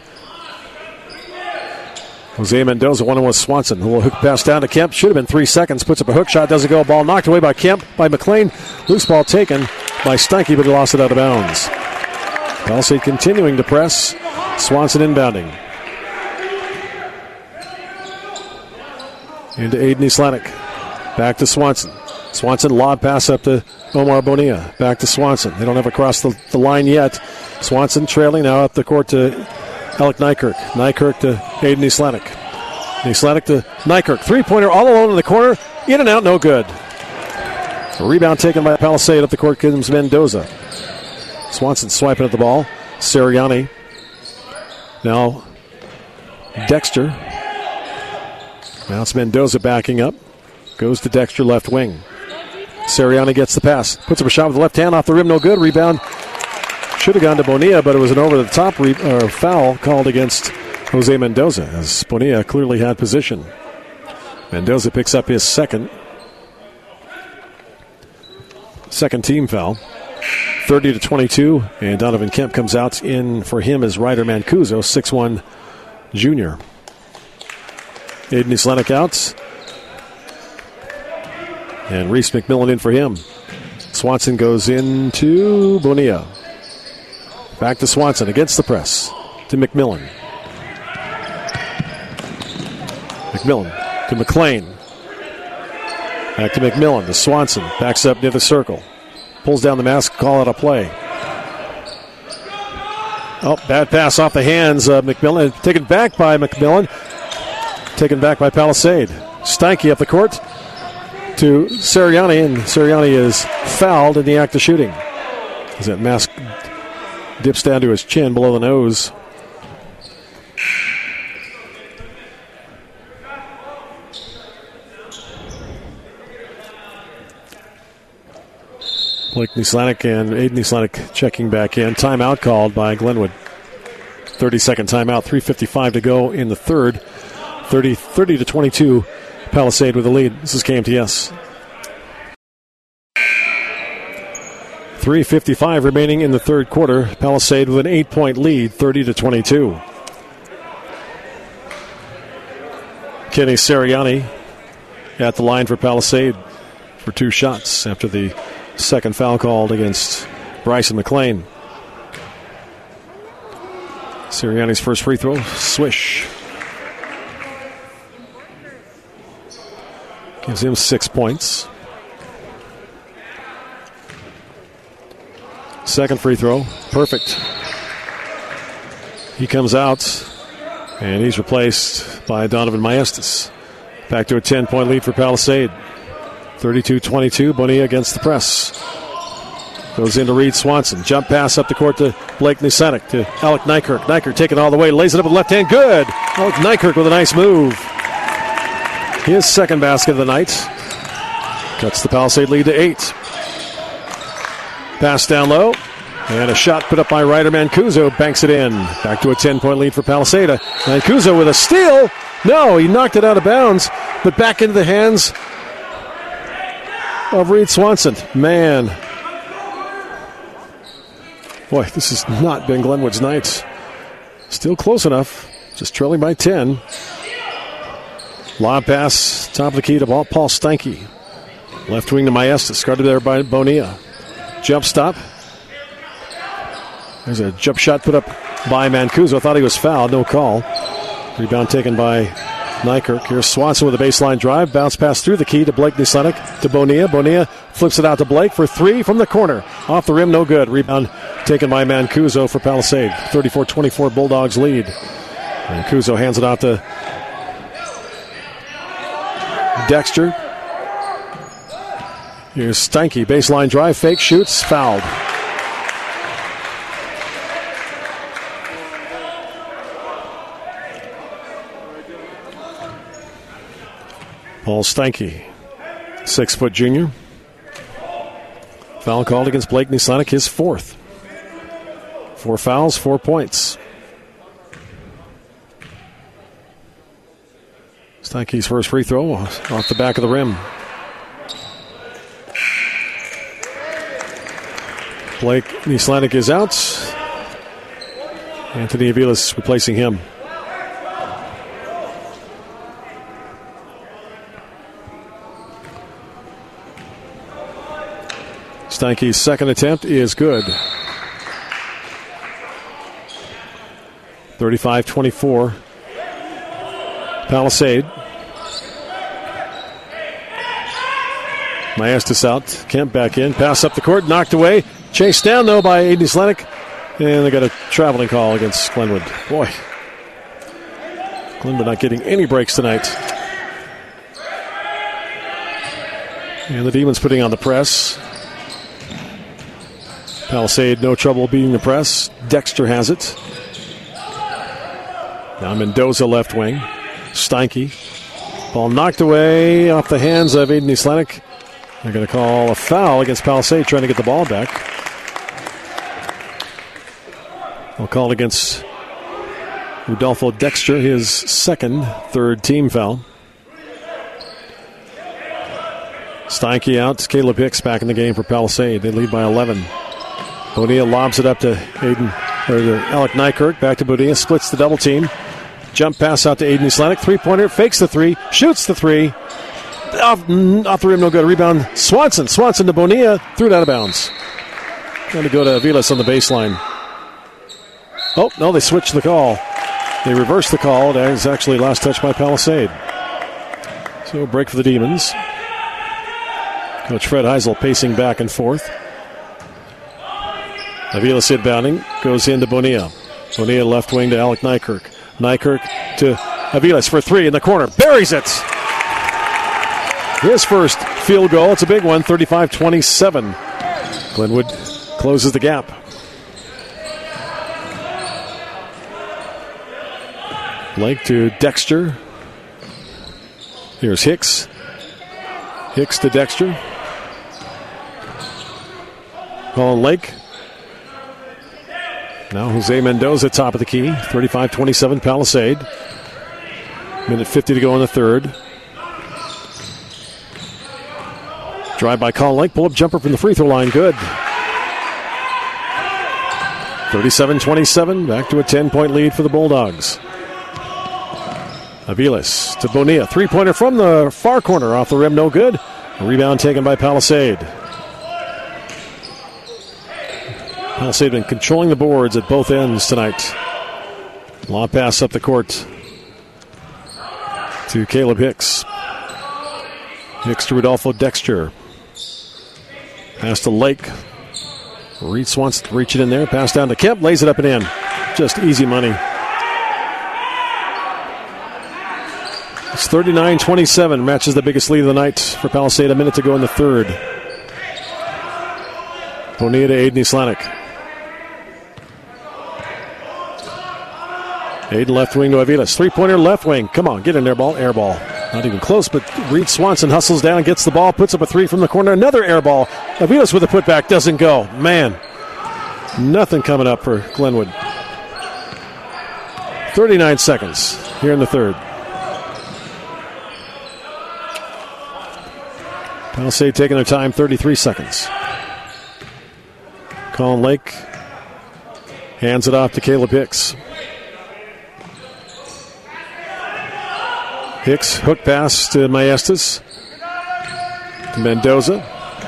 Jose Mendoza, one on one Swanson. A little hook pass down to Kemp. Should have been three seconds. Puts up a hook shot. Doesn't go. Ball knocked away by Kemp, by McLean. Loose ball taken by Steinke, but he lost it out of bounds. Palisade continuing to press. Swanson inbounding. Into Aiden Nislanik. Back to Swanson. Swanson lob pass up to Omar Bonilla. Back to Swanson. They don't have across the, the line yet. Swanson trailing now up the court to Alec Nykirk. Nykirk to Aiden Nislanik. Nislanik to Nykirk. Three-pointer all alone in the corner. In and out, no good. A rebound taken by Palisade up the court comes Mendoza. Swanson swiping at the ball. Sirianni. Now Dexter. Now it's Mendoza backing up. Goes to Dexter, left wing. Sirianni gets the pass. Puts up a shot with the left hand off the rim. No good. Rebound. Should have gone to Bonilla, but it was an over-the-top re- uh, foul called against Jose Mendoza, as Bonilla clearly had position. Mendoza picks up his second. Second team foul. thirty to twenty-two, and Donovan Kemp comes out. In for him as Ryder Mancuso, six one junior. Aiden Nislanik out. And Reese McMillan in for him. Swanson goes into Bonilla. Back to Swanson against the press. To McMillan. McMillan to McLean. Back to McMillan to Swanson. Backs up near the circle. Pulls down the mask, call out a play. Oh, bad pass off the hands of McMillan. Taken back by McMillan. Taken back by Palisade. Steinke up the court to Sirianni, and Sirianni is fouled in the act of shooting. As that mask dips down to his chin below the nose. Blake Nislanik and Aiden Nislanik checking back in. Timeout called by Glenwood. thirty-second timeout, three fifty-five to go in the third. thirty, thirty to twenty-two, Palisade with the lead. This is K M T S. three fifty-five remaining in the third quarter. Palisade with an eight-point lead, thirty to twenty-two. Kenny Sirianni at the line for Palisade for two shots after the second foul called against Bryson McLean. Sirianni's first free throw, swish. Gives him six points. Second free throw, perfect. He comes out, and he's replaced by Donovan Maestas. Back to a ten-point lead for Palisade. thirty-two twenty-two, Bonilla against the press. Goes into Reed Swanson. Jump pass up the court to Blake Nislanik, to Alec Nykirk. Nykirk taking it all the way, lays it up with the left hand. Good! Alec Nykirk with a nice move. His second basket of the night. Cuts the Palisade lead to eight. Pass down low. And a shot put up by Ryder Mancuso. Banks it in. Back to a ten-point lead for Palisade. Mancuso with a steal. No, he knocked it out of bounds. But back into the hands of Reed Swanson. Man. Boy, this has not been Glenwood's night. Still close enough. Just trailing by ten. Lob pass, top of the key to Paul Steinke. Left wing to Maestas. Guarded there by Bonilla. Jump stop. There's a jump shot put up by Mancuso. Thought he was fouled. No call. Rebound taken by Nykirk. Here's Swanson with a baseline drive. Bounce pass through the key to Blake Nislenik to Bonilla. Bonilla flips it out to Blake for three from the corner. Off the rim, no good. Rebound taken by Mancuso for Palisade. thirty-four twenty-four Bulldogs lead. Mancuso hands it out to Dexter. Here's Steinke. Baseline drive, fake, shoots, fouled. Paul Steinke, six-foot junior. Foul called against Blake Nislenik, his fourth. Four fouls, four points. Steinke's first free throw off the back of the rim. Blake Nislenik is out. Anthony Aviles replacing him. Steinke's second attempt is good. thirty-five twenty-four. Palisade. Maestas out. Kemp back in. Pass up the court. Knocked away. Chased down, though, by Aiden Nislenik. And they got a traveling call against Glenwood. Boy. Glenwood not getting any breaks tonight. And the Demons putting on the press. Palisade, no trouble beating the press. Dexter has it. Now Mendoza left wing. Steinke. Ball knocked away off the hands of Aiden Nislenik. They're going to call a foul against Palisade trying to get the ball back. They'll call it against Rudolfo Dexter, his second, third team foul. Steinke out. Caleb Hicks back in the game for Palisade. They lead by eleven. Bonilla lobs it up to Aiden, or to Alec Nykirk. Back to Bonilla. Splits the double team. Jump pass out to Aiden Nislenik. Three-pointer. Fakes the three. Shoots the three. Off, off the rim, no good. Rebound. Swanson. Swanson to Bonilla. Threw it out of bounds. Trying to go to Aviles on the baseline. Oh, no, they switched the call. They reversed the call. That is actually last touch by Palisade. So a break for the Demons. Coach Fred Heisel pacing back and forth. Aviles inbounding. Goes into Bonilla. Bonilla left wing to Alec Nykirk. Nykirk to Aviles for three in the corner. Buries it. His first field goal. It's a big one. thirty-five twenty-seven. Glenwood closes the gap. Blake to Dexter. Here's Hicks. Hicks to Dexter. Colin Lake. Now Jose Mendoza, top of the key. thirty-five twenty-seven Palisade. Minute fifty to go in the third. Drive by Colin Lake. Pull-up jumper from the free throw line. Good. thirty-seven twenty-seven. Back to a ten-point lead for the Bulldogs. Aviles to Bonilla. Three-pointer from the far corner. Off the rim. No good. A rebound taken by Palisade. Palisade been controlling the boards at both ends tonight. Lob pass up the court to Caleb Hicks. Hicks to Rodolfo Dexter. Pass to Lake. Reed Swanson to reach it in there. Pass down to Kemp. Lays it up and in. Just easy money. It's thirty-nine twenty-seven. Matches the biggest lead of the night for Palisade. A minute to go in the third. Bonilla to Aiden Nislenik. Aiden left wing to Aviles. Three-pointer left wing. Come on, get in there, ball. Air ball. Not even close, but Reed Swanson hustles down, gets the ball, puts up a three from the corner. Another air ball. Aviles with a putback, doesn't go. Man, nothing coming up for Glenwood. thirty-nine seconds here in the third. Palisade taking their time, thirty-three seconds. Colin Lake hands it off to Caleb Hicks. Hicks, hook pass to Maestas. To Mendoza.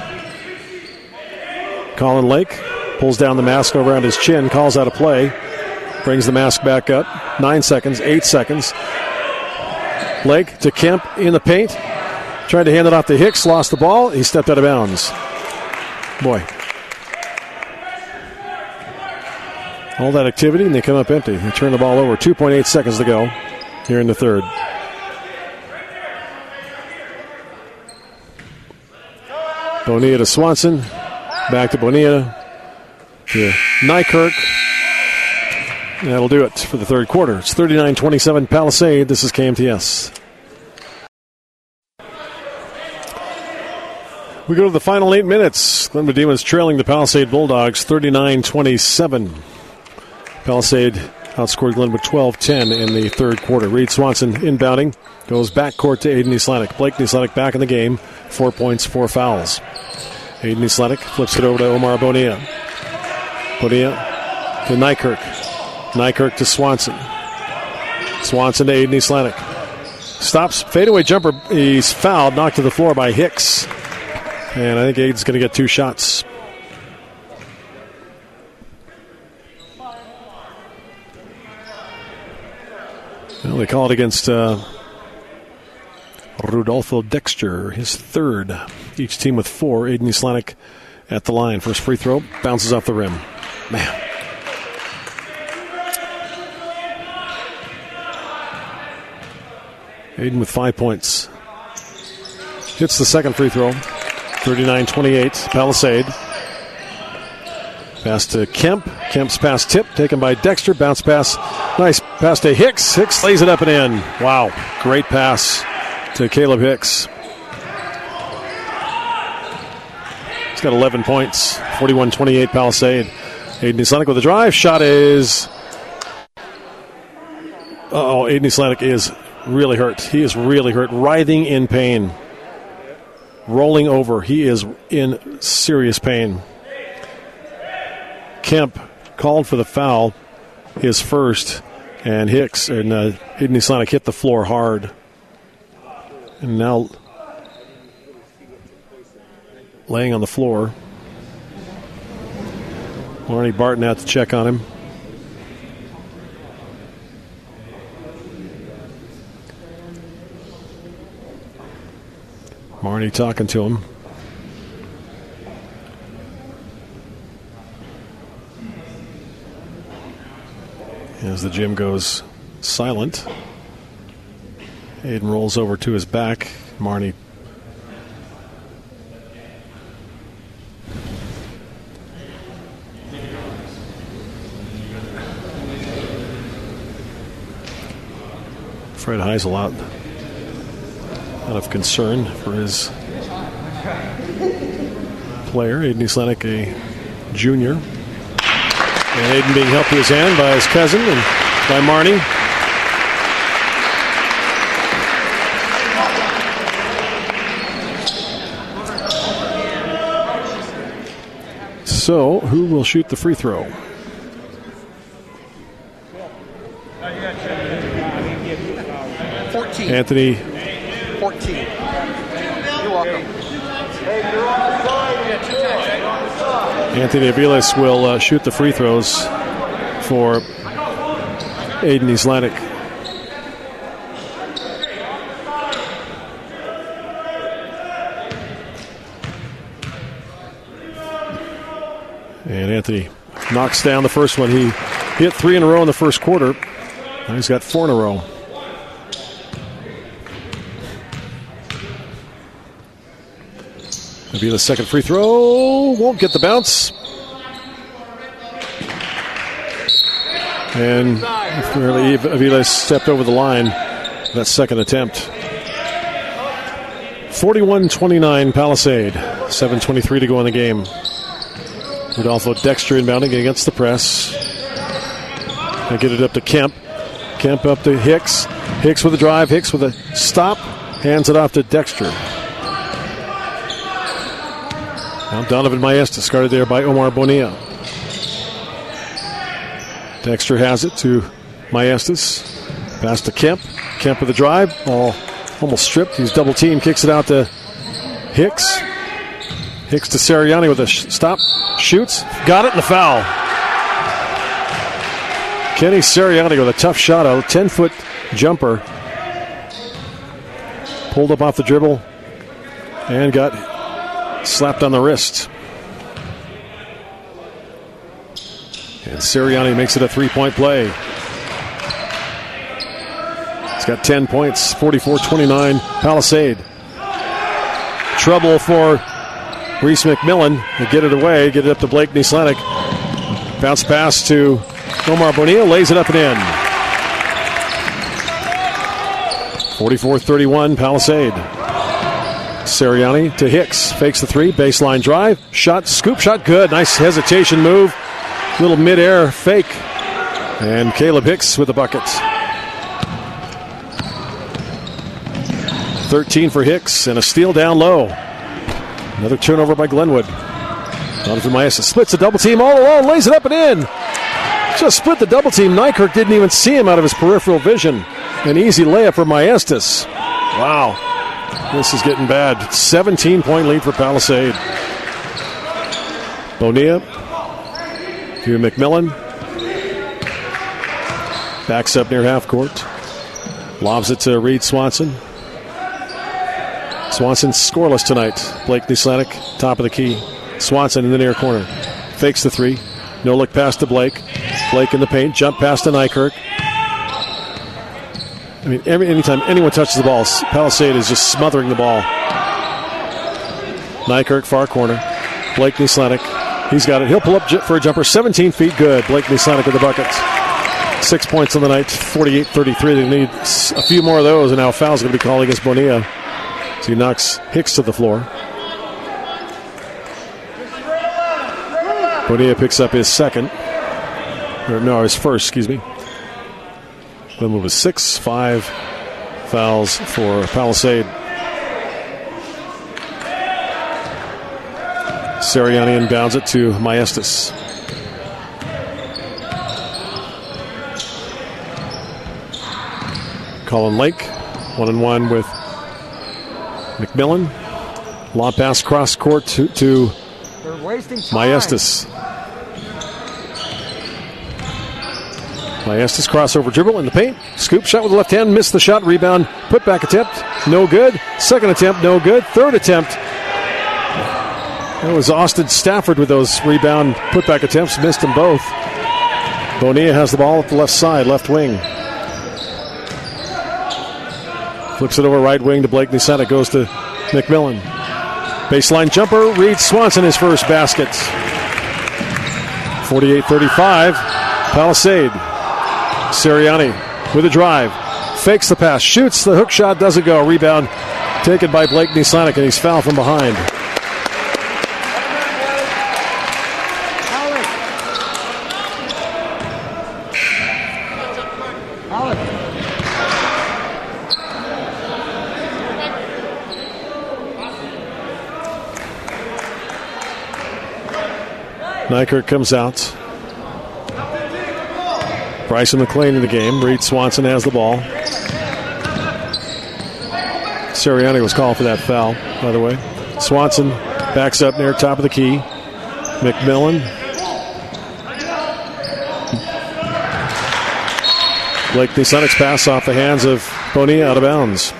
Colin Lake pulls down the mask over on his chin, calls out a play. Brings the mask back up. Nine seconds, eight seconds. Lake to Kemp in the paint. Tried to hand it off to Hicks, lost the ball. He stepped out of bounds. Boy. All that activity, and they come up empty. They turn the ball over. two point eight seconds to go here in the third. Bonilla to Swanson. Back to Bonilla. To Nykirk. And that'll do it for the third quarter. It's thirty-nine twenty-seven Palisade. This is K M T S. We go to the final eight minutes. Glenwood Demons trailing the Palisade Bulldogs thirty-nine twenty-seven. Palisade outscored Glenwood twelve ten in the third quarter. Reed Swanson inbounding. Goes backcourt to Aiden Islanic. Blake Islanic back in the game. Four points, four fouls. Aiden Islanic flips it over to Omar Bonilla. Bonilla to Nykirk. Nykirk to Swanson. Swanson to Aiden Islanic. Stops, fadeaway jumper. He's fouled, knocked to the floor by Hicks. And I think Aiden's going to get two shots. Well, they call it against uh, Rudolfo Dexter, his third. Each team with four. Aiden Islanic at the line. First free throw, bounces off the rim. Man. Aiden with five points. Hits the second free throw. thirty-nine twenty-eight, Palisade. Pass to Kemp. Kemp's pass tip, taken by Dexter. Bounce pass. Nice pass to Hicks. Hicks lays it up and in. Wow. Great pass to Caleb Hicks. He's got eleven points. forty-one twenty-eight, Palisade. Aiden Islanic with a drive. Shot is... Uh-oh, Aiden Islanic is really hurt. He is really hurt. Writhing in pain. Rolling over. He is in serious pain. Kemp called for the foul, his first, and Hicks and uh, Aiden Islanic hit the floor hard. And now laying on the floor. Marnie Barton out to check on him. Marnie talking to him. As the gym goes silent, Aiden rolls over to his back. Marnie Fred Heisel out. Out of concern for his player, Aiden Islanic, a junior. And Aiden being helped to his hand by his cousin and by Marnie. So, who will shoot the free throw? fourteen. Anthony. fourteen. You're welcome. Anthony Aviles will uh, shoot the free throws for Aiden Islanic. And Anthony knocks down the first one. He hit three in a row in the first quarter. Now he's got four in a row. Maybe the second free throw won't get the bounce. And apparently Aviles stepped over the line that second attempt. forty-one twenty-nine Palisade. seven twenty-three to go in the game. Rodolfo Dexter inbounding against the press. They get it up to Kemp. Kemp up to Hicks. Hicks with a drive. Hicks with a stop. Hands it off to Dexter. Now Donovan Maestas guarded there by Omar Bonilla. Dexter has it to Maestas. Pass to Kemp. Kemp with a drive. Ball almost stripped. He's double teamed. Kicks it out to Hicks. Hicks to Sirianni with a sh- stop. Shoots. Got it in the foul. Kenny Sirianni with a tough shot. A ten-foot jumper. Pulled up off the dribble and got slapped on the wrist. And Sirianni makes it a three-point play. He's got ten points, forty-four twenty-nine Palisade. Trouble for Reese McMillan. They get it away, get it up to Blake Nislanik. Bounce pass to Omar Bonilla, lays it up and in. forty-four thirty-one Palisade. Sirianni to Hicks. Fakes the three. Baseline drive. Shot. Scoop shot. Good. Nice hesitation move. Little mid-air fake. And Caleb Hicks with the bucket. thirteen for Hicks and a steal down low. Another turnover by Glenwood. Donovan Maestas splits the double team all alone. Lays it up and in. Just split the double team. Nykirk didn't even see him out of his peripheral vision. An easy layup for Maestas. Wow. This is getting bad. seventeen-point lead for Palisade. Bonilla to McMillan. Backs up near half court. Lobs it to Reed Swanson. Swanson scoreless tonight. Blake Nislanik, top of the key. Swanson in the near corner. Fakes the three. No look pass to Blake. Blake in the paint. Jump pass to Nykirk. I mean, every anytime anyone touches the ball, Palisade is just smothering the ball. Nykirk, far corner. Blake Nislanik. He's got it. He'll pull up for a jumper. seventeen feet good. Blake Nislanik with the buckets. Six points on the night. forty-eight thirty-three. They need a few more of those, and now foul's going to be called against Bonilla. So he knocks Hicks to the floor. Bonilla picks up his second. Or no, his first, excuse me. Glenwood was six, five fouls for Palisade. Sirianni inbounds it to Maestas. Colin Lake, one and one with McMillan. Lob pass cross court to, to Maestas. Maestas crossover dribble in the paint. Scoop shot with the left hand. Missed the shot. Rebound. Put back attempt. No good. Second attempt. No good. Third attempt. That was Austin Stafford with those rebound put back attempts. Missed them both. Bonilla has the ball at the left side. Left wing. Flips it over right wing to Blake Nislanik. Goes to McMillan. Baseline jumper. Reed Swanson his first basket. forty-eight thirty-five. Palisade. Sirianni with a drive. Fakes the pass. Shoots. The hook shot doesn't go. Rebound taken by Blake Nislanik, and he's fouled from behind. Nykirk comes out. Bryson McLean in the game. Reed Swanson has the ball. Sirianni was called for that foul, by the way. Swanson backs up near top of the key. McMillan. Blake Nislanik's pass off the hands of Bonilla out of bounds.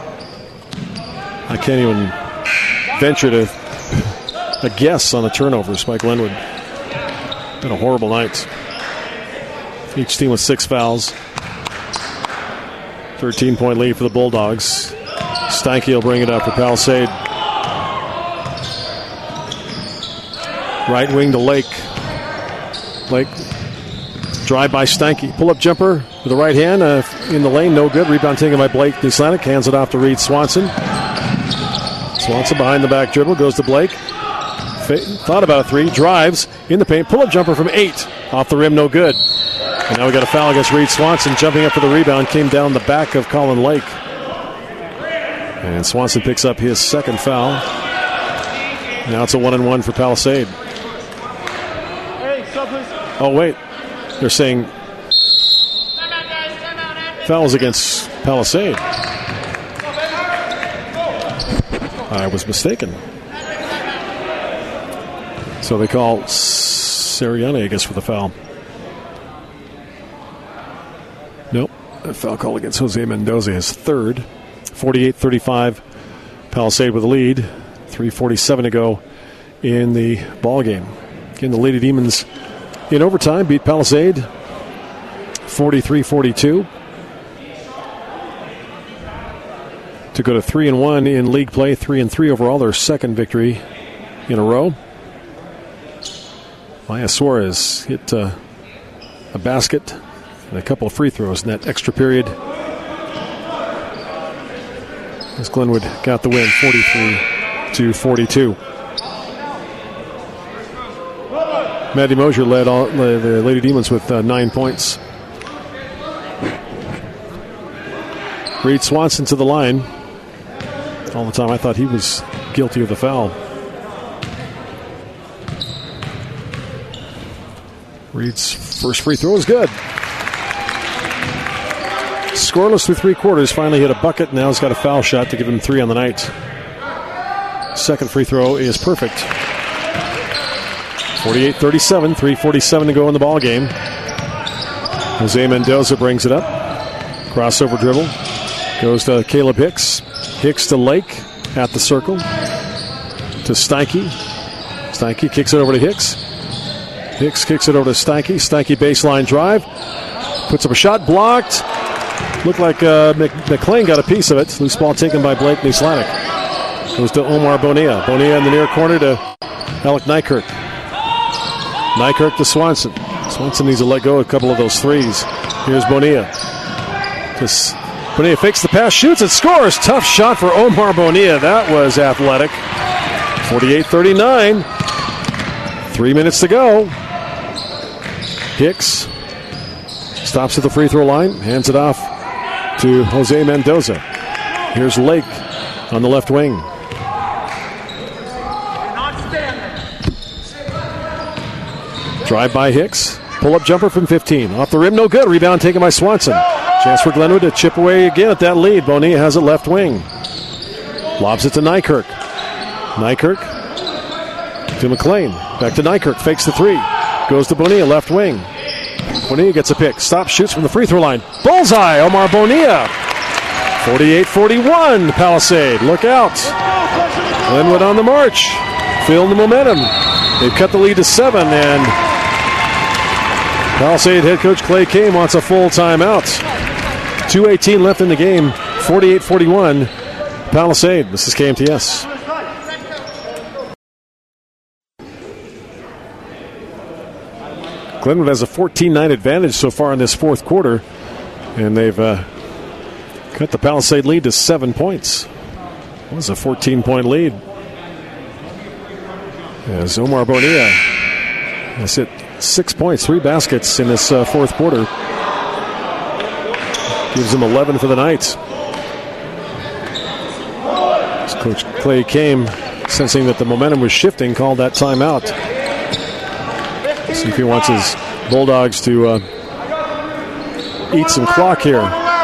I can't even venture to a guess on the turnovers by Glenwood. Been a horrible night. Each team with six fouls. thirteen-point lead for the Bulldogs. Steinke will bring it up for Palisade. Right wing to Lake. Lake. Drive by Steinke. Pull-up jumper with the right hand. Uh, in the lane, no good. Rebound taken by Blake Nislanik. Hands it off to Reed Swanson. Swanson behind the back dribble, goes to Blake. Fa- thought about a three, drives in the paint, pull-up jumper from eight. Off the rim, no good. And now we got a foul against Reed Swanson. Jumping up for the rebound, came down the back of Colin Lake. And Swanson picks up his second foul. Now it's a one-and-one for Palisade. Oh, wait. They're saying fouls against Palisade. I was mistaken. So they call Sirianni, I guess, for the foul. Nope. A foul call against Jose Mendoza, his third. forty-eight thirty-five. Palisade with the lead. three forty-seven to go in the ball game. Again, the Lady Demons in overtime beat Palisade forty-three forty-two to go to three and one in league play, three and three overall, their second victory in a row. Maya Suarez hit uh, a basket and a couple of free throws in that extra period as Glenwood got the win, forty-three to forty-two. Maddie Mosier led all, uh, the Lady Demons with uh, nine points. Reed Swanson to the line. All the time I thought he was guilty of the foul. Reed's first free throw is good. Scoreless through three quarters. Finally hit a bucket. Now he's got a foul shot to give him three on the night. Second free throw is perfect. forty-eight thirty-seven. three forty-seven to go in the ball game. Jose Mendoza brings it up. Crossover dribble. Goes to Caleb Hicks. Hicks to Lake at the circle. To Steinke. Steinke kicks it over to Hicks. Hicks kicks it over to Steinke. Steinke baseline drive. Puts up a shot. Blocked. Looked like uh, McLean got a piece of it. Loose ball taken by Blake Slatic. Goes to Omar Bonilla. Bonilla in the near corner to Alec Nykirk. Nykirk to Swanson. Swanson needs to let go of a couple of those threes. Here's Bonilla. Just Bonilla fakes the pass, shoots and scores. Tough shot for Omar Bonilla. That was athletic. forty-eight thirty-nine. Three minutes to go. Hicks stops at the free throw line, hands it off to Jose Mendoza. Here's Lake on the left wing. Drive by Hicks. Pull-up jumper from fifteen. Off the rim, no good. Rebound taken by Swanson. Chance for Glenwood to chip away again at that lead. Bonilla has it left wing. Lobs it to Nykirk. Nykirk to McLean. Back to Nykirk. Fakes the three. Goes to Bonilla, left wing. Bonilla gets a pick. Stops, shoots from the free throw line. Bullseye, Omar Bonilla. forty-eight forty-one, Palisade. Look out. Glenwood on the march. Feeling the momentum. They've cut the lead to seven, and Palisade head coach Clay Kane wants a full timeout. two eighteen left in the game. forty-eight forty-one, Palisade. This is K M T S. Glenwood has a fourteen nine advantage so far in this fourth quarter, and they've uh, cut the Palisade lead to seven points. It was a fourteen-point lead. As Omar Bonilla has hit six points, three baskets in this uh, fourth quarter. Gives him eleven for the night. As Coach Clay Kane, sensing that the momentum was shifting, called that timeout. See if he wants his Bulldogs to uh, eat some clock here.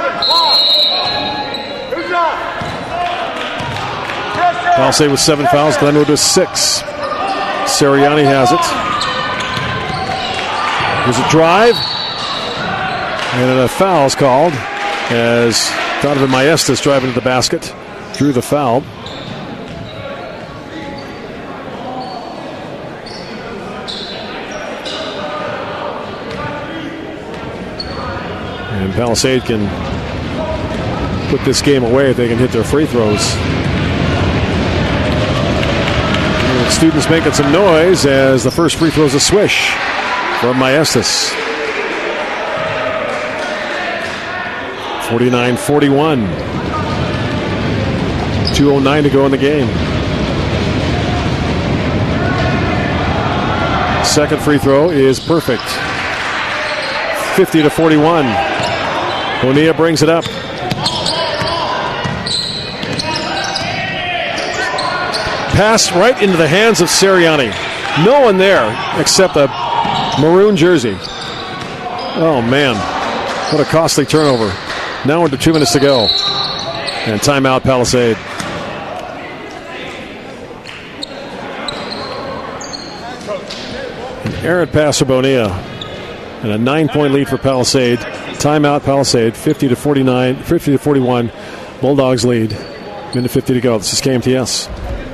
Palisade with seven fouls, Glenwood with six. Sirianni has it. There's a drive. And a foul is called as Donovan Maestas driving to the basket. Drew the foul. And Palisade can put this game away if they can hit their free throws. And students making some noise as the first free throw is a swish from Maestas. forty-nine forty-one. two oh nine to go in the game. Second free throw is perfect. fifty to forty-one. Bonilla brings it up. Pass right into the hands of Sirianni. No one there except a maroon jersey. Oh, man. What a costly turnover. Now under two minutes to go. And timeout, Palisade. An errant pass for Bonilla. And a nine-point lead for Palisade. Timeout, Palisade. fifty to forty-nine, fifty to forty-one. Bulldogs lead. Minute fifty to go. This is K M T S.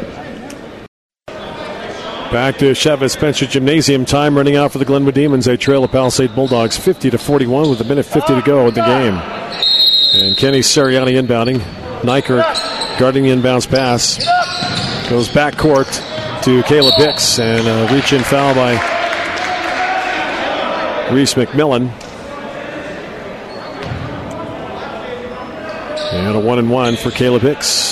Back to Chavez Spencer Gymnasium. Time running out for the Glenwood Demons. They trail the Palisade Bulldogs fifty to forty-one with a minute fifty to go in the game. And Kenny Sirianni inbounding. Nykerk guarding the inbounds pass. Goes back court to Caleb Hicks. And a reach-in foul by Reese McMillan. And a one and one for Caleb Hicks.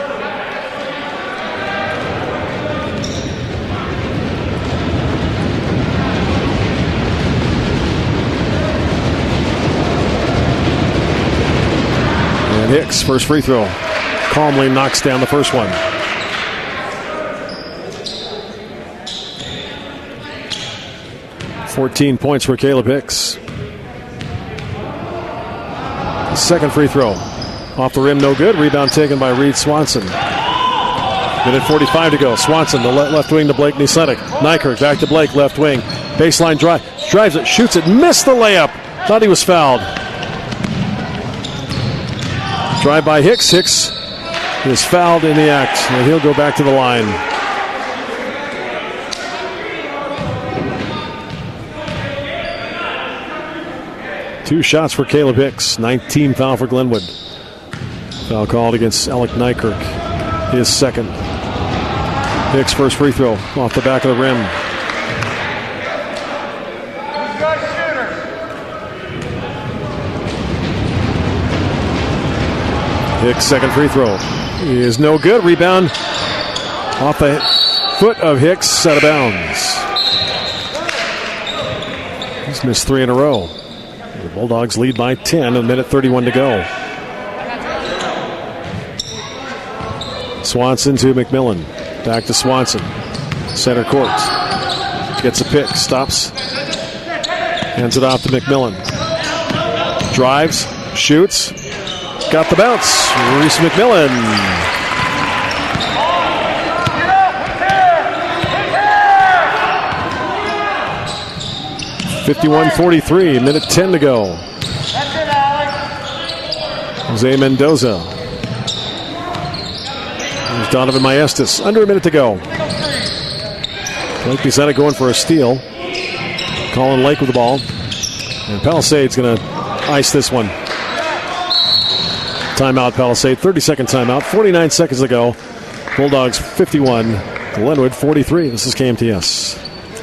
And Hicks, first free throw. Calmly knocks down the first one. fourteen points for Caleb Hicks. Second free throw. Off the rim, no good. Rebound taken by Reed Swanson. Minute forty-five to go. Swanson, the le- left wing to Blake Nisetic. Nykerk back to Blake, left wing. Baseline drive. Drives it, shoots it, missed the layup. Thought he was fouled. Drive by Hicks. Hicks is fouled in the act, and he'll go back to the line. Two shots for Caleb Hicks. nineteen foul for Glenwood. Foul called against Alec Nykerk. His second. Hicks first free throw off the back of the rim. Hicks second free throw is no good. Rebound off the foot of Hicks, out of bounds. He's missed three in a row. The Bulldogs lead by ten, a minute thirty-one to go. Swanson to McMillan. Back to Swanson. Center court. Gets a pick. Stops. Hands it off to McMillan. Drives. Shoots. Got the bounce. Reese McMillan. fifty-one forty-three, minute ten to go. Jose Mendoza. There's Donovan Maestas. Under a minute to go. Blake Nisetic going for a steal. Colin Lake with the ball. And Palisade's going to ice this one. Timeout, Palisade. thirty-second timeout. forty-nine seconds to go. Bulldogs fifty-one. Glenwood forty-three. This is K M T S.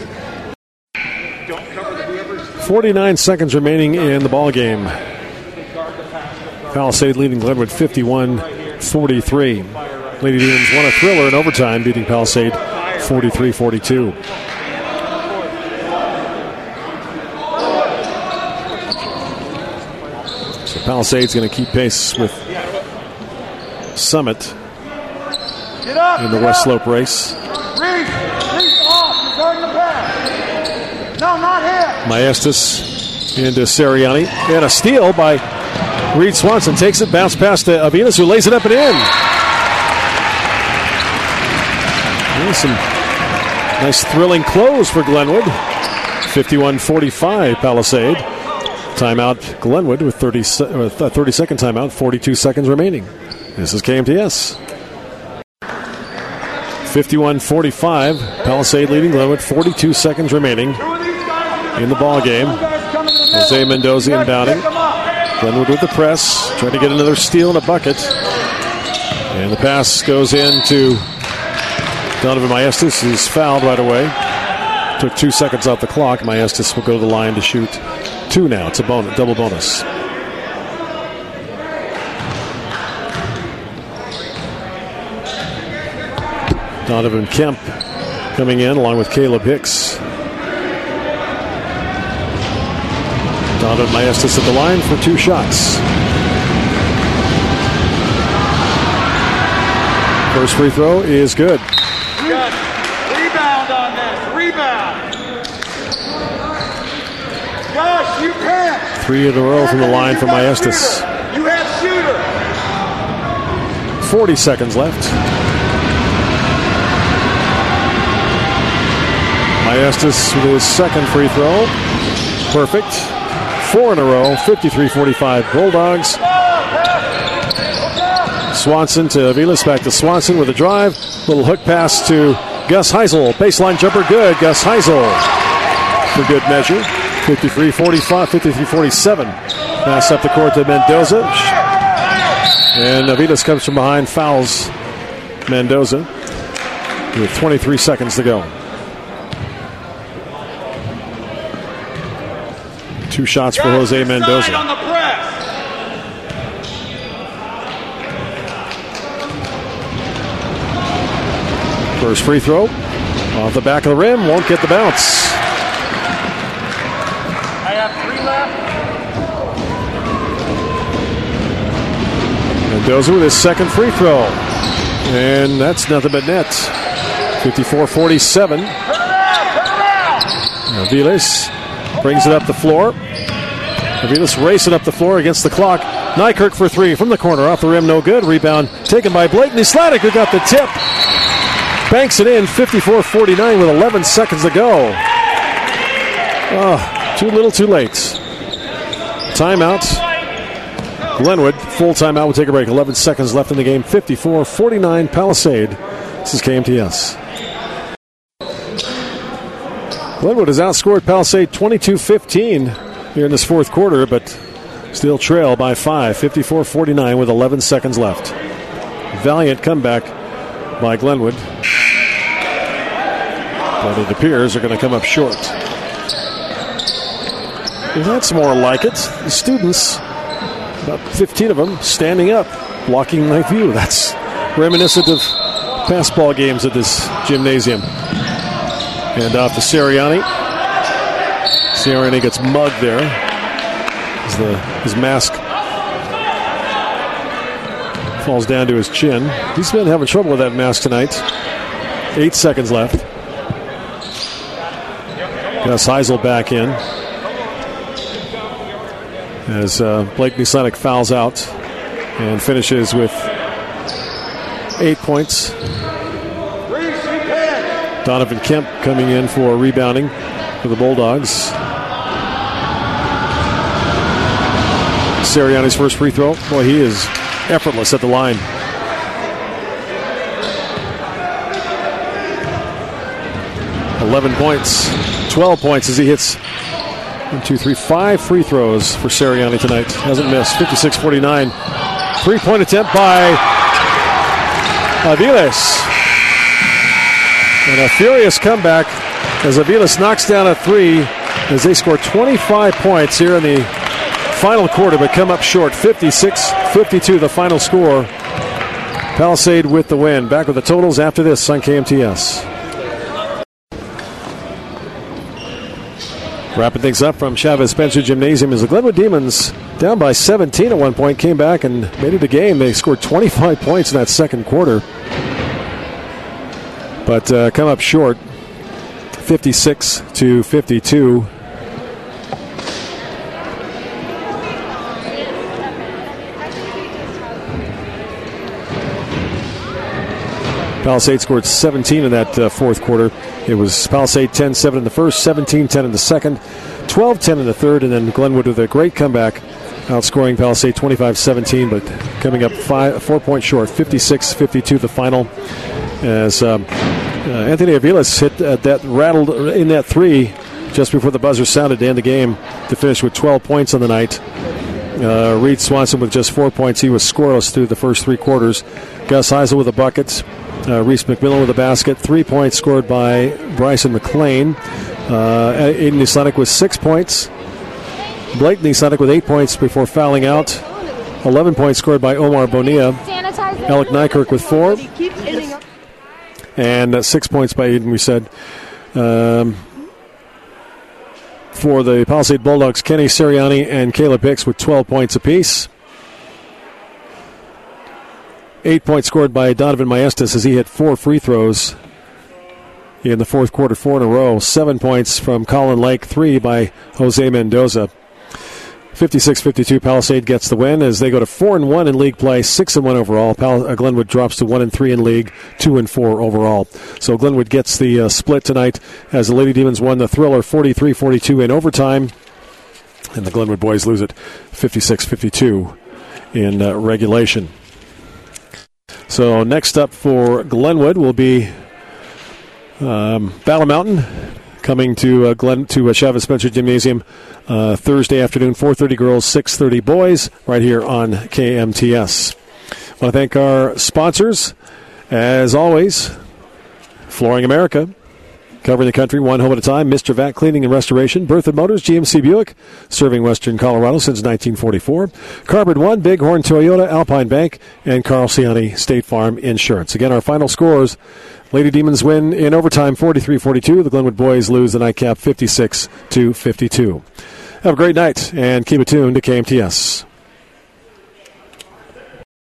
forty-nine seconds remaining in the ball game. Palisade leading Glenwood fifty-one forty-three. Lady Demons won a thriller in overtime, beating Palisade forty-three forty-two. So Palisade's going to keep pace with Summit in the West Slope race. No, not here. Maestas into Sirianni. And a steal by Reed Swanson. Takes it, bounce pass to Avinas, who lays it up and in. And some nice thrilling close for Glenwood. fifty-one forty-five Palisade. Timeout Glenwood with thirty, uh, thirty-second timeout, forty-two seconds remaining. This is K M T S. fifty-one forty-five, Palisade leading Glenwood, forty-two seconds remaining in the ball game. Jose Mendoza inbounding. Glenwood with the press, trying to get another steal and a bucket. And the pass goes in to Donovan Maestas, who's fouled right away. Took two seconds off the clock. Maestas will go to the line to shoot two now. It's a bonus, double bonus. Donovan Kemp coming in along with Caleb Hicks. Donovan Maestas at the line for two shots. First free throw is good. Good. Rebound on this. Rebound. Gosh, you can't. Three in a row from the line for Maestas. You have shooter. forty seconds left. Maestas with his second free throw. Perfect. Four in a row. fifty-three forty-five Bulldogs. Swanson to Aviles, back to Swanson with a drive. Little hook pass to Gus Heisel. Baseline jumper good. Gus Heisel for good measure. fifty-three forty-five, fifty-three forty-seven. Pass up the court to Mendoza. And Aviles comes from behind, fouls Mendoza with twenty-three seconds to go. Two shots for Jose Mendoza. On the press. First free throw off the back of the rim, won't get the bounce. I have three left. Mendoza with his second free throw. And that's nothing but net. fifty-four forty-seven. Aviles brings it up the floor. Aviles racing up the floor against the clock. Nykirk for three from the corner. Off the rim, no good. Rebound taken by Blakeney Slatic, who got the tip. Banks it in, fifty-four forty-nine with eleven seconds to go. Oh, too little, too late. Timeout. Glenwood, full timeout. We'll take a break. eleven seconds left in the game. fifty-four forty-nine Palisade. This is K M T S. Glenwood has outscored Palisade twenty-two fifteen here in this fourth quarter, but still trail by five. fifty-four forty-nine with eleven seconds left. Valiant comeback by Glenwood. But it appears they're going to come up short. Well, that's more like it. The students, about fifteen of them, standing up, blocking my view. That's reminiscent of past ball games at this gymnasium. And off to Sirianni. Sirianni gets mugged there. As the, his mask falls down to his chin. He's been having trouble with that mask tonight. Eight seconds left. Gus Heisel back in. As uh, Blakeney Slatic fouls out and finishes with eight points. Donovan Kemp coming in for rebounding for the Bulldogs. Sirianni's first free throw. Boy, he is effortless at the line. eleven points. twelve points as he hits one, two, three, five free throws for Sirianni tonight. Hasn't missed. fifty-six forty-nine. Three-point attempt by Aviles. And a furious comeback as Aviles knocks down a three as they score twenty-five points here in the final quarter, but come up short. fifty-six fifty-two the final score. Palisade with the win. Back with the totals after this on K M T S. Wrapping things up from Chavez Spencer Gymnasium as the Glenwood Demons, down by seventeen at one point, came back and made it a game. They scored twenty-five points in that second quarter, but uh, come up short, fifty-six to fifty-two. Palisade scored seventeen in that uh, fourth quarter. It was Palisade ten seven in the first, seventeen ten in the second, twelve ten in the third, and then Glenwood with a great comeback, outscoring Palisade twenty-five seventeen, but coming up five, four points short, fifty-six fifty-two the final, as um, uh, Anthony Aviles hit uh, that, rattled in that three just before the buzzer sounded to end the game to finish with twelve points on the night. Uh, Reed Swanson with just four points. He was scoreless through the first three quarters. Gus Heisel with a bucket. Uh, Reese McMillan with a basket. Three points scored by Bryson McLean. Uh, Aiden Slatic with six points. Blakeney Slatic with eight points before fouling out. Eleven points scored by Omar Bonilla. Alec Nykirk with four. And uh, six points by Eden, we said. Um, for the Palisade Bulldogs, Kenny Sirianni and Caleb Hicks with twelve points apiece. Eight points scored by Donovan Maestas as he hit four free throws in the fourth quarter, four in a row. Seven points from Colin Lake, three by Jose Mendoza. fifty-six fifty-two, Palisade gets the win as they go to four and one in league play, six and one overall. Pal- uh, Glenwood drops to one and three in league, two and four overall. So Glenwood gets the uh, split tonight as the Lady Demons won the thriller forty-three forty-two in overtime, and the Glenwood boys lose it fifty-six fifty-two in uh, regulation. So next up for Glenwood will be um, Battle Mountain, coming to uh, Glen to uh, Chavez Spencer Gymnasium uh, Thursday afternoon, four thirty girls, six thirty boys, right here on K M T S. I want to thank our sponsors, as always, Flooring America, covering the country one home at a time, Mister Vac Cleaning and Restoration, Berthoud Motors, G M C Buick, serving Western Colorado since nineteen forty-four, Carbon One, Bighorn Toyota, Alpine Bank, and Carl Ciani State Farm Insurance. Again, our final scores: Lady Demons win in overtime forty-three forty-two. The Glenwood boys lose the nightcap fifty-six to fifty-two. Have a great night and keep it tuned to K M T S.